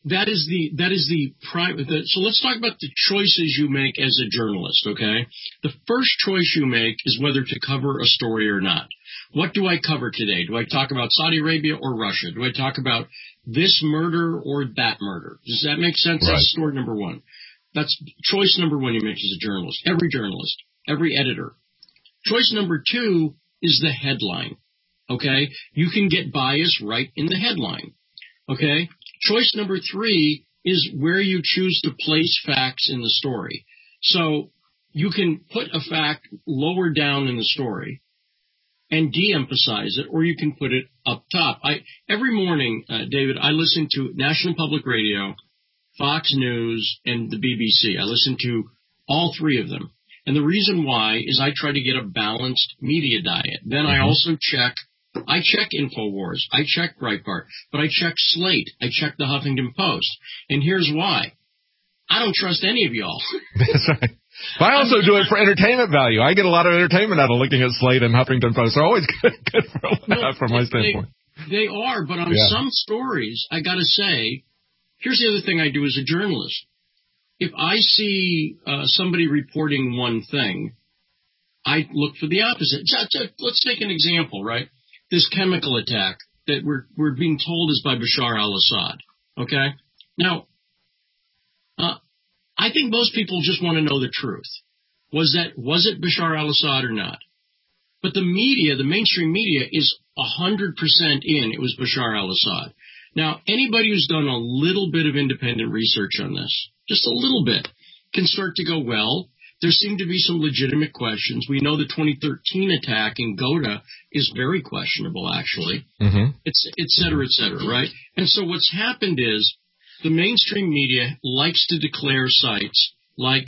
that is the that is the private. So let's talk about the choices you make as a journalist. Okay, the first choice you make is whether to cover a story or not. What do I cover today? Do I talk about Saudi Arabia or Russia? Do I talk about this murder or that murder? Does that make sense? Right. That's story number one. That's choice number one you make as a journalist. Every journalist, every editor. Choice number two is the headline. Okay, you can get bias right in the headline. Okay. Choice number three is where you choose to place facts in the story. So you can put a fact lower down in the story and de-emphasize it, or you can put it up top. I every morning, uh, David, I listen to National Public Radio, Fox News, and the B B C. I listen to all three of them. And the reason why is I try to get a balanced media diet. Then mm-hmm. I also check I check InfoWars, I check Breitbart, but I check Slate, I check the Huffington Post. And here's why. I don't trust any of y'all. That's right. But I also do it for entertainment value. I get a lot of entertainment out of looking at Slate and Huffington Post. They're always good, good for, no, from my standpoint. They, they are, but on yeah. some stories, I got to say, here's the other thing I do as a journalist. If I see uh, somebody reporting one thing, I look for the opposite. Let's take an example, right? This chemical attack that we're we're being told is by Bashar al-Assad, okay? Now, uh, I think most people just want to know the truth. Was that was it Bashar al-Assad or not? But the media, the mainstream media, is one hundred percent in it was Bashar al-Assad. Now, anybody who's done a little bit of independent research on this, just a little bit, can start to go, well, there seem to be some legitimate questions. We know the twenty thirteen attack in Ghouta is very questionable, actually, mm-hmm. it's, et cetera, et cetera, right? And so what's happened is the mainstream media likes to declare sites like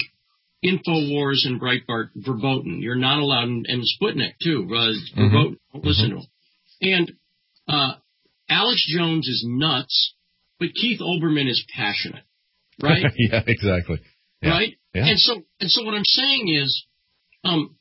InfoWars and Breitbart verboten. You're not allowed, and, and Sputnik, too, uh, mm-hmm. verboten. Don't listen mm-hmm. to them. And uh, Alex Jones is nuts, but Keith Olbermann is passionate, right? yeah, exactly. Yeah. Right? Yeah. And so, and so what I'm saying is, um,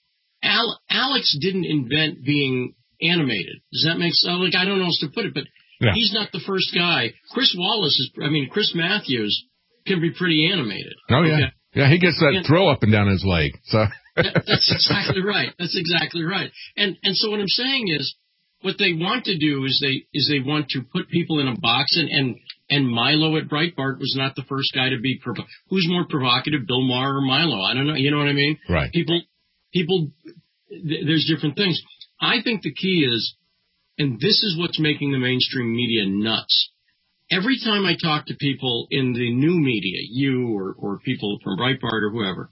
Al, Alex didn't invent being animated. Does that make sense? Like, I don't know how to put it, but yeah. he's not the first guy. Chris Wallace is, I mean, Chris Matthews can be pretty animated. Oh, yeah. Okay? Yeah, he gets that and, throw up and down his leg. So that, that's exactly right. That's exactly right. And, and so what I'm saying is, what they want to do is they is they want to put people in a box, and, and, and Milo at Breitbart was not the first guy to be provo- who's more provocative, Bill Maher or Milo? I don't know. You know what I mean? Right. People, people. Th- there's different things. I think the key is, and this is what's making the mainstream media nuts. Every time I talk to people in the new media, you or or people from Breitbart or whoever,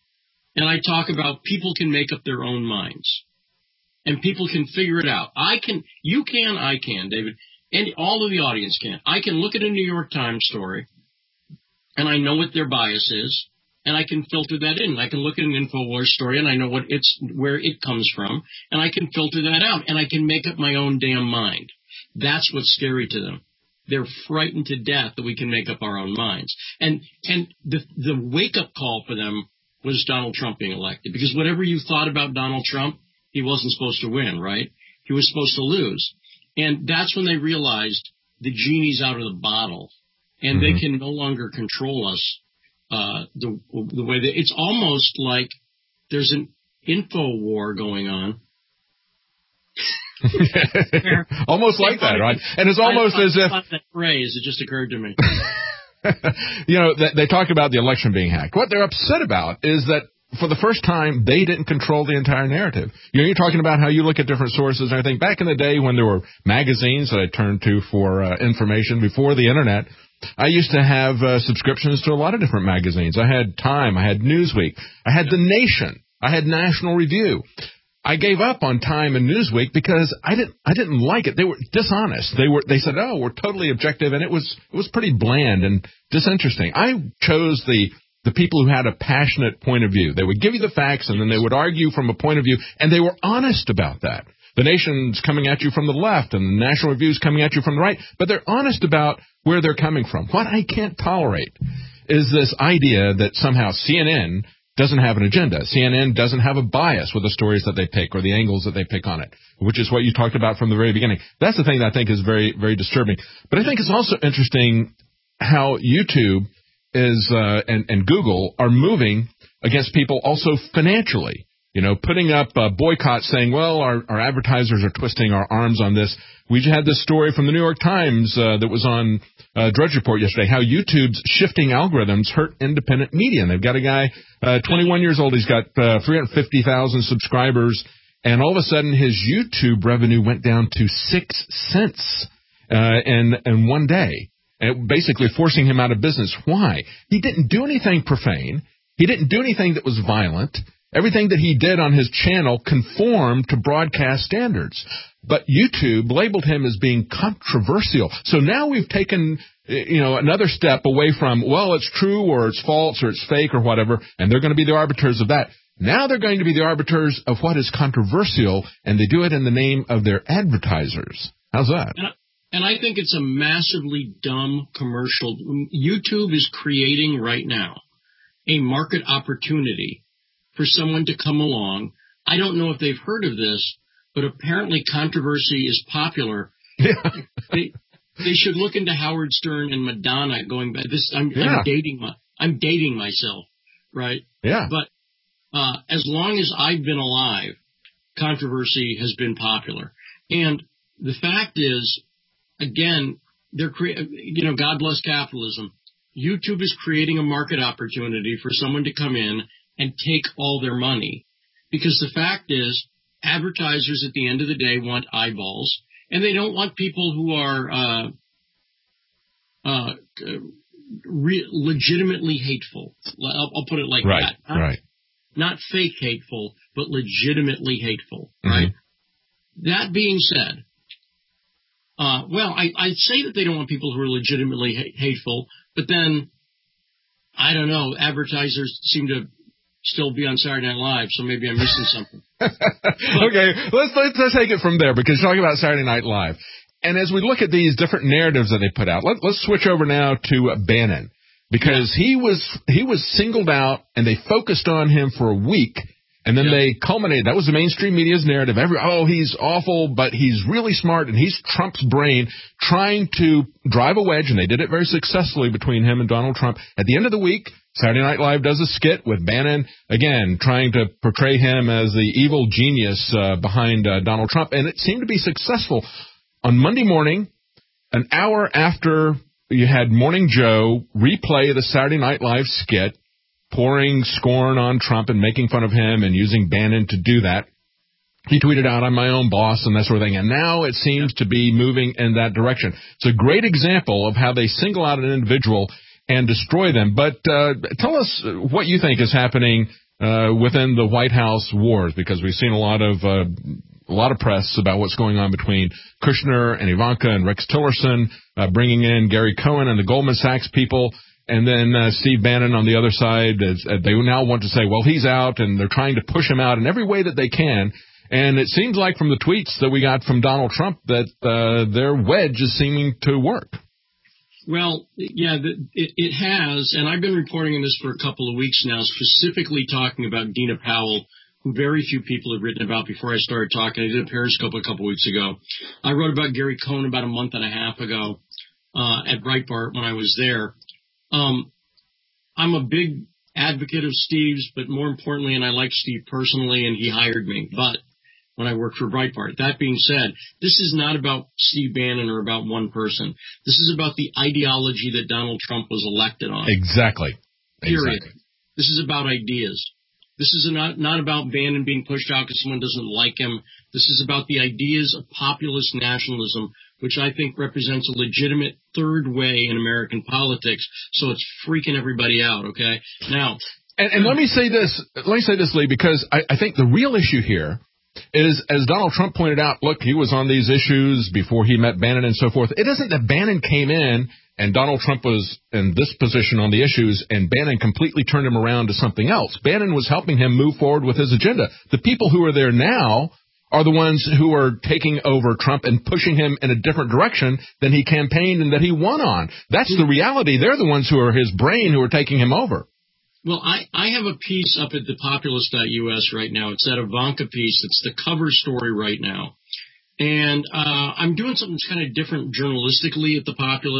and I talk about people can make up their own minds. And people can figure it out. I can, you can, I can, David, and all of the audience can. I can look at a New York Times story, and I know what their bias is, and I can filter that in. I can look at an InfoWars story, and I know what it's where it comes from, and I can filter that out, and I can make up my own damn mind. That's what's scary to them. They're frightened to death that we can make up our own minds. And and the the wake up call for them was Donald Trump being elected, because whatever you thought about Donald Trump, he wasn't supposed to win, right? He was supposed to lose. And that's when they realized the genie's out of the bottle, and mm-hmm. they can no longer control us uh, the the way that it's almost like there's an info war going on. Almost like that, right? And it's almost I, I, as if that phrase, it just occurred to me. You know, they, they talked about the election being hacked. What they're upset about is that for the first time, they didn't control the entire narrative. You know, you're talking about how you look at different sources and everything. Back in the day when there were magazines that I turned to for uh, information before the Internet, I used to have uh, subscriptions to a lot of different magazines. I had Time, I had Newsweek, I had The Nation, I had National Review. I gave up on Time and Newsweek because I didn't I didn't like it. They were dishonest. They were they said, "Oh, we're totally objective," and it was it was pretty bland and disinteresting. I chose the the people who had a passionate point of view. They would give you the facts, and then they would argue from a point of view, and they were honest about that. The Nation's coming at you from the left, and the National Review's coming at you from the right, but they're honest about where they're coming from. What I can't tolerate is this idea that somehow C N N doesn't have an agenda. C N N doesn't have a bias with the stories that they pick or the angles that they pick on it, which is what you talked about from the very beginning. That's the thing that I think is very, very disturbing. But I think it's also interesting how YouTube is uh, and, and Google are moving against people also financially. You know, putting up uh, boycotts saying, well, our, our advertisers are twisting our arms on this. We just had this story from the New York Times uh, that was on uh, Drudge Report yesterday, how YouTube's shifting algorithms hurt independent media. And they've got a guy, uh, twenty-one years old, he's got uh, three hundred fifty thousand subscribers, and all of a sudden his YouTube revenue went down to six cents uh, in, in one day, and basically forcing him out of business. Why? He didn't do anything profane. He didn't do anything that was violent. Everything that he did on his channel conformed to broadcast standards. But YouTube labeled him as being controversial. So now we've taken, you know, another step away from, well, it's true or it's false or it's fake or whatever, and they're going to be the arbiters of that. Now they're going to be the arbiters of what is controversial, and they do it in the name of their advertisers. How's that? And I think it's a massively dumb commercial. YouTube is creating right now a market opportunity for someone to come along. I don't know if they've heard of this, but apparently controversy is popular. Yeah. they they should look into Howard Stern and Madonna going back. This I'm, yeah. I'm dating my I'm dating myself, right? Yeah. But uh, as long as I've been alive, controversy has been popular. And the fact is, again, they're cre- you know, God bless capitalism. YouTube is creating a market opportunity for someone to come in and take all their money. Because the fact is, advertisers at the end of the day want eyeballs, and they don't want people who are uh, uh, re- legitimately hateful. I'll, I'll put it like right, that. Not, right. Not fake hateful, but legitimately hateful, Mm-hmm. right? That being said, uh, well, I, I'd say that they don't want people who are legitimately ha- hateful, but then, I don't know, advertisers seem to still be on Saturday Night Live, so maybe I'm missing something. Okay, let's, let's let's take it from there, because you're talking about Saturday Night Live. And as we look at these different narratives that they put out, let, let's switch over now to uh, Bannon, because yeah. he was he was singled out, and they focused on him for a week, and then yeah. they culminated. That was the mainstream media's narrative. Every oh, he's awful, but he's really smart, and he's Trump's brain, trying to drive a wedge, and they did it very successfully between him and Donald Trump. At the end of the week, Saturday Night Live does a skit with Bannon, again, trying to portray him as the evil genius uh, behind uh, Donald Trump, and it seemed to be successful. On Monday morning, an hour after you had Morning Joe replay the Saturday Night Live skit, pouring scorn on Trump and making fun of him and using Bannon to do that, he tweeted out, I'm my own boss and that sort of thing. And now it seems to be moving in that direction. It's a great example of how they single out an individual and destroy them. But uh, tell us what you think is happening uh, within the White House wars, because we've seen a lot of uh, a lot of press about what's going on between Kushner and Ivanka and Rex Tillerson, uh, bringing in Gary Cohen and the Goldman Sachs people, and then uh, Steve Bannon on the other side. As, uh, they now want to say, well, he's out, and they're trying to push him out in every way that they can. And it seems like from the tweets that we got from Donald Trump that uh, their wedge is seeming to work. Well, yeah, the, it, it has, and I've been reporting on this for a couple of weeks now, specifically talking about Dina Powell, who very few people have written about before I started talking. I did a Periscope a couple of weeks ago. I wrote about Gary Cohen about a month and a half ago uh, at Breitbart when I was there. Um, I'm a big advocate of Steve's, but more importantly, and I like Steve personally, and he hired me, but when I worked for Breitbart. That being said, this is not about Steve Bannon or about one person. This is about the ideology that Donald Trump was elected on. Exactly. Period. Exactly. This is about ideas. This is not, not about Bannon being pushed out because someone doesn't like him. This is about the ideas of populist nationalism, which I think represents a legitimate third way in American politics. So it's freaking everybody out, okay? Now, and, and let me say this, let me say this, Lee, because I, I think the real issue here is, as Donald Trump pointed out, look, he was on these issues before he met Bannon and so forth. It isn't that Bannon came in and Donald Trump was in this position on the issues and Bannon completely turned him around to something else. Bannon was helping him move forward with his agenda. The people who are there now are the ones who are taking over Trump and pushing him in a different direction than he campaigned and that he won on. That's the reality. They're the ones who are his brain who are taking him over. Well, I, I have a piece up at the populist dot U S right now. It's that Ivanka piece. It's the cover story right now. And uh, I'm doing something that's kind of different journalistically at the Populist.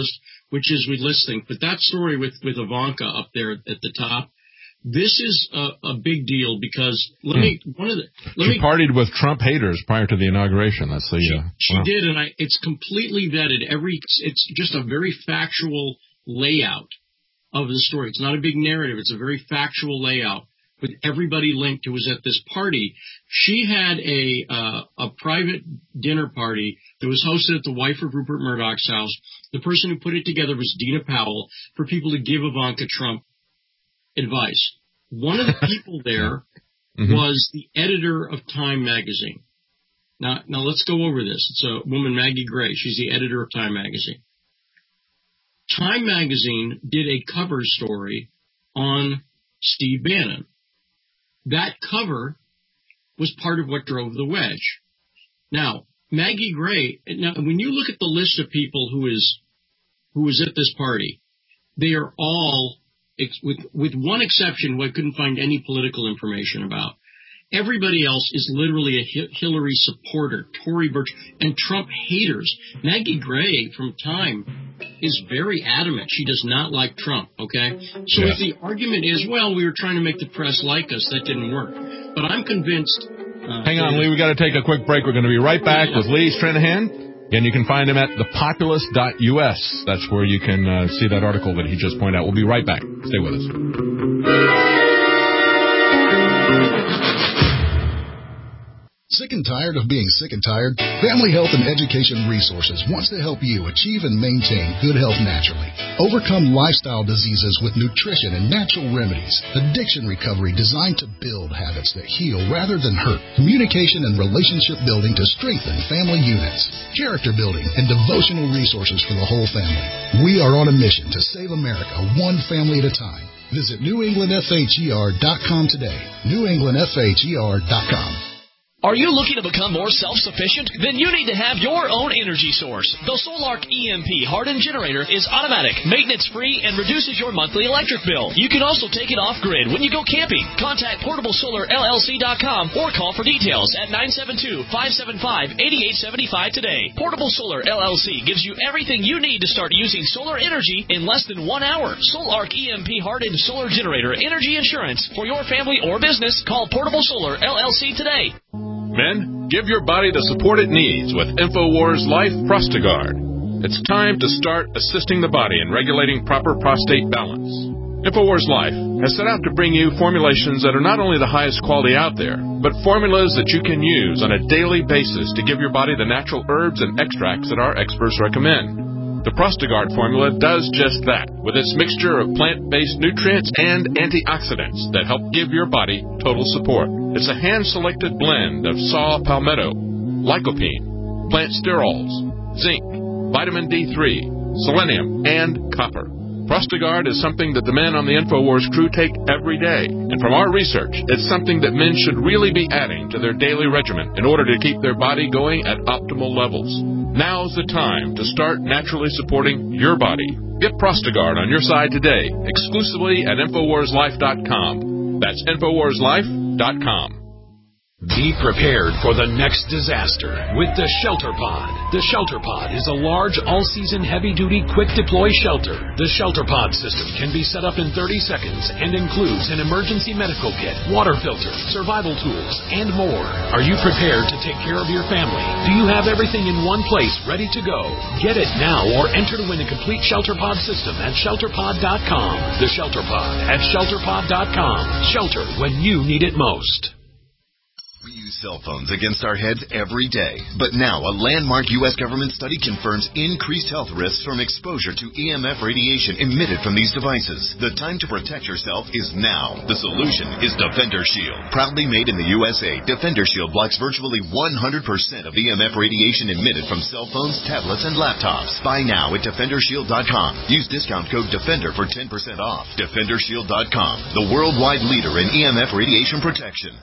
which is we list things. But that story with, with Ivanka up there at the top, this is a, a big deal because let hmm. me one of the let she me, partied with Trump haters prior to the inauguration. That's the she, uh, she wow. did, and I it's completely vetted. Every it's just a very factual layout of the story. It's not a big narrative. It's a very factual layout with everybody linked who was at this party. She had a uh, a private dinner party that was hosted at the wife of Rupert Murdoch's house. The person who put it together was Dina Powell for people to give Ivanka Trump advice. One of the people there mm-hmm. was the editor of Time magazine. Now, now let's go over this. It's a woman, Maggie Gray. She's the editor of Time magazine. Time magazine did a cover story on Steve Bannon. That cover was part of what drove the wedge. Now, Maggie Gray, now when you look at the list of people who is who was at this party, they are all, with with one exception, who I couldn't find any political information about. Everybody else is literally a Hillary supporter, Tory Burch, and Trump haters. Maggie Gray from Time is very adamant. She does not like Trump, okay? So yeah. if the argument is, well, we were trying to make the press like us, that didn't work. But I'm convinced... Uh, Hang on, Lee. We got to take a quick break. We're going to be right back yeah. with Lee Stranahan. And you can find him at the populist dot U S. That's where you can uh, see that article that he just pointed out. We'll be right back. Stay with us. Sick and tired of being sick and tired? Family Health and Education Resources wants to help you achieve and maintain good health naturally. Overcome lifestyle diseases with nutrition and natural remedies. Addiction recovery designed to build habits that heal rather than hurt. Communication and relationship building to strengthen family units. Character building and devotional resources for the whole family. We are on a mission to save America one family at a time. Visit New England F H E R dot com today. New England F H E R dot com. Are you looking to become more self-sufficient? Then you need to have your own energy source. The Solark E M P hardened generator is automatic, maintenance-free, and reduces your monthly electric bill. You can also take it off-grid when you go camping. Contact portable solar L L C dot com or call for details at nine seven two, five seven five, eight eight seven five today. Portable Solar L L C gives you everything you need to start using solar energy in less than one hour. Solark E M P hardened solar generator energy insurance for your family or business. Call Portable Solar L L C today. Men, give your body the support it needs with InfoWars Life Prostagard. It's time to start assisting the body in regulating proper prostate balance. InfoWars Life has set out to bring you formulations that are not only the highest quality out there, but formulas that you can use on a daily basis to give your body the natural herbs and extracts that our experts recommend. The Prostagard formula does just that, with its mixture of plant-based nutrients and antioxidants that help give your body total support. It's a hand-selected blend of saw palmetto, lycopene, plant sterols, zinc, vitamin D three, selenium, and copper. Prostagard is something that the men on the InfoWars crew take every day. And from our research, it's something that men should really be adding to their daily regimen in order to keep their body going at optimal levels. Now's the time to start naturally supporting your body. Get Prostagard on your side today, exclusively at InfoWars Life dot com. That's InfoWars Life dot com. Be prepared for the next disaster with the Shelter Pod. The Shelter Pod is a large, all-season, heavy-duty, quick-deploy shelter. The Shelter Pod system can be set up in thirty seconds and includes an emergency medical kit, water filter, survival tools, and more. Are you prepared to take care of your family? Do you have everything in one place ready to go? Get it now or enter to win a complete Shelter Pod system at shelter pod dot com. The Shelter Pod at shelter pod dot com. Shelter when you need it most. Cell phones against our heads every day. But now a landmark U S government study confirms increased health risks from exposure to E M F radiation emitted from these devices. The time to protect yourself is now. The solution is Defender Shield. Proudly made in the U S A, Defender Shield blocks virtually one hundred percent of E M F radiation emitted from cell phones, tablets, and laptops. Buy now at defender shield dot com. Use discount code DEFENDER for ten percent off. defender shield dot com, the worldwide leader in E M F radiation protection.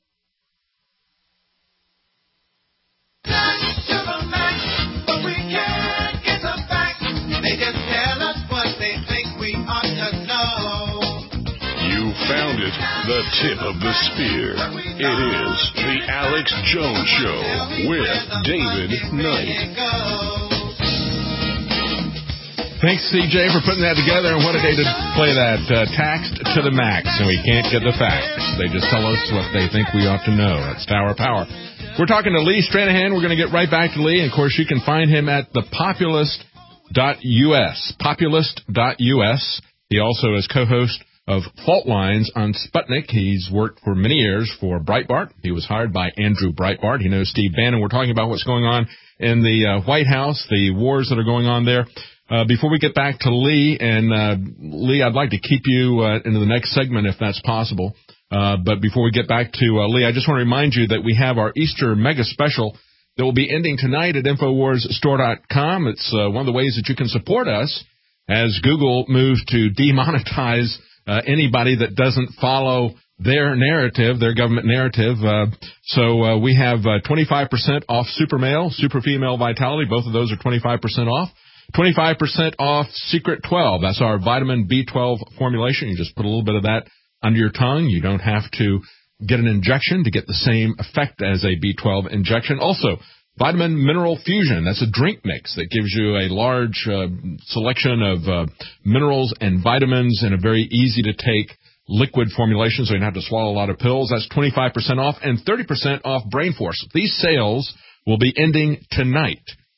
Found it, the tip of the spear. It is the Alex Jones Show with David Knight. Thanks, C J, for putting that together. And what a day to play that. Uh, taxed to the max, and we can't get the facts. They just tell us what they think we ought to know. That's Tower Power. We're talking to Lee Stranahan. We're going to get right back to Lee. And, of course, you can find him at the populist dot U S. populist dot U S. He also is co-host of Fault Lines on Sputnik. He's worked for many years for Breitbart. He was hired by Andrew Breitbart. He knows Steve Bannon. We're talking about what's going on in the uh, White House, the wars that are going on there. Uh, before we get back to Lee, and uh, Lee, I'd like to keep you uh, into the next segment if that's possible. Uh, but before we get back to uh, Lee, I just want to remind you that we have our Easter mega special that will be ending tonight at Infowars Store dot com. It's uh, one of the ways that you can support us as Google moves to demonetize Uh, anybody that doesn't follow their narrative, their government narrative. Uh, so uh, we have uh, twenty-five percent off Super Male, Super Female Vitality. Both of those are twenty-five percent off. twenty-five percent off Secret twelve. That's our vitamin B twelve formulation. You just put a little bit of that under your tongue. You don't have to get an injection to get the same effect as a B twelve injection. Also, Vitamin Mineral Fusion. That's a drink mix that gives you a large uh, selection of uh, minerals and vitamins in a very easy-to-take liquid formulation, so you don't have to swallow a lot of pills. That's twenty-five percent off and thirty percent off Brain Force. These sales will be ending tonight.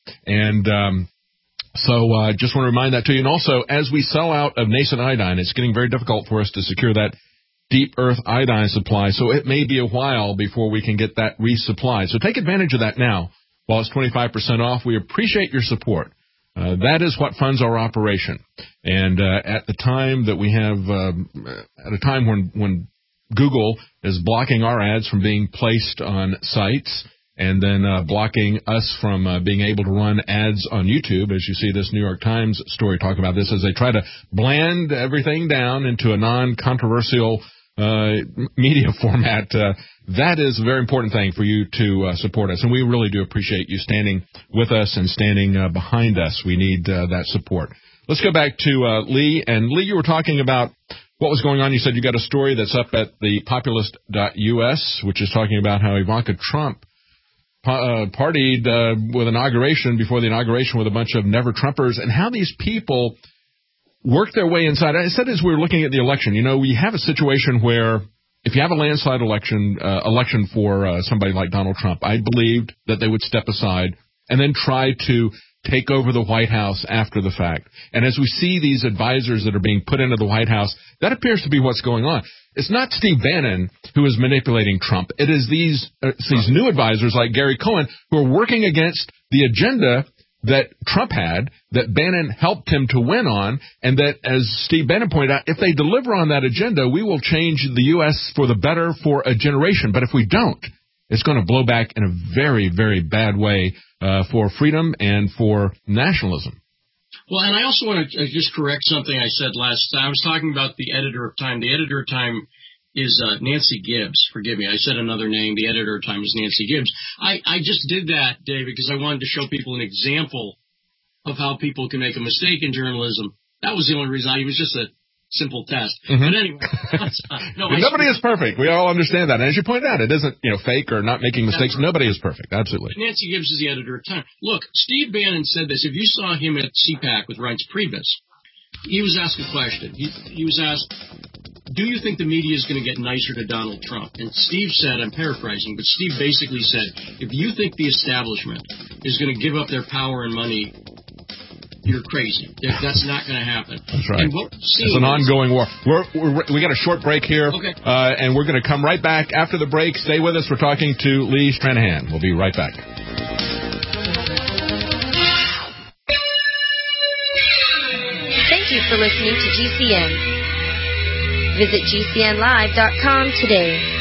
And um, so I uh, just want to remind that to you. And also, as we sell out of nascent iodine, it's getting very difficult for us to secure that deep earth iodine supply, so it may be a while before we can get that resupplied. So take advantage of that now. While it's twenty-five percent off, we appreciate your support. Uh, that is what funds our operation. And uh, at the time that we have, uh, at a time when, when Google is blocking our ads from being placed on sites and then uh, blocking us from uh, being able to run ads on YouTube, as you see this New York Times story talking about this, as they try to blend everything down into a non-controversial uh, media format, uh, that is a very important thing for you to uh, support us. And we really do appreciate you standing with us and standing uh, behind us. We need uh, that support. Let's go back to uh, Lee. And Lee, you were talking about what was going on. You said you got a story that's up at the populist dot U S, which is talking about how Ivanka Trump uh, partied uh, with inauguration, before the inauguration, with a bunch of never-Trumpers, and how these people work their way inside. I said as we were looking at the election, you know, we have a situation where if you have a landslide election uh, election for uh, somebody like Donald Trump, I believed that they would step aside and then try to take over the White House after the fact. And as we see these advisors that are being put into the White House, that appears to be what's going on. It's not Steve Bannon who is manipulating Trump. It is these uh, these new advisors like Gary Cohen who are working against the agenda that Trump had, that Bannon helped him to win on, and that, as Steve Bannon pointed out, if they deliver on that agenda, we will change the U S for the better for a generation. But if we don't, it's going to blow back in a very, very bad way uh, for freedom and for nationalism. Well, and I also want to just correct something I said last time. I was talking about the editor of Time. The editor of Time is uh, Nancy Gibbs. Forgive me, I said another name. The editor of Time is Nancy Gibbs. I, I just did that, Dave, because I wanted to show people an example of how people can make a mistake in journalism. That was the only reason. It was just a simple test. Mm-hmm. But anyway, uh, no, nobody is perfect. We all understand that. And as you pointed out, it isn't, you know, fake or not making mistakes. Right. Nobody is perfect. Absolutely. Nancy Gibbs is the editor of Time. Look, Steve Bannon said this. If you saw him at C PAC with Reince Priebus, he was asked a question. He, he was asked, do you think the media is going to get nicer to Donald Trump? And Steve said, I'm paraphrasing, but Steve basically said, if you think the establishment is going to give up their power and money, you're crazy. That's not going to happen. That's right. And what we're seeing it's an ongoing war. We're, we're, we got a short break here, okay. uh, and we're going to come right back after the break. Stay with us. We're talking to Lee Stranahan. We'll be right back. Thank you for listening to G C N. Visit G C N live dot com today.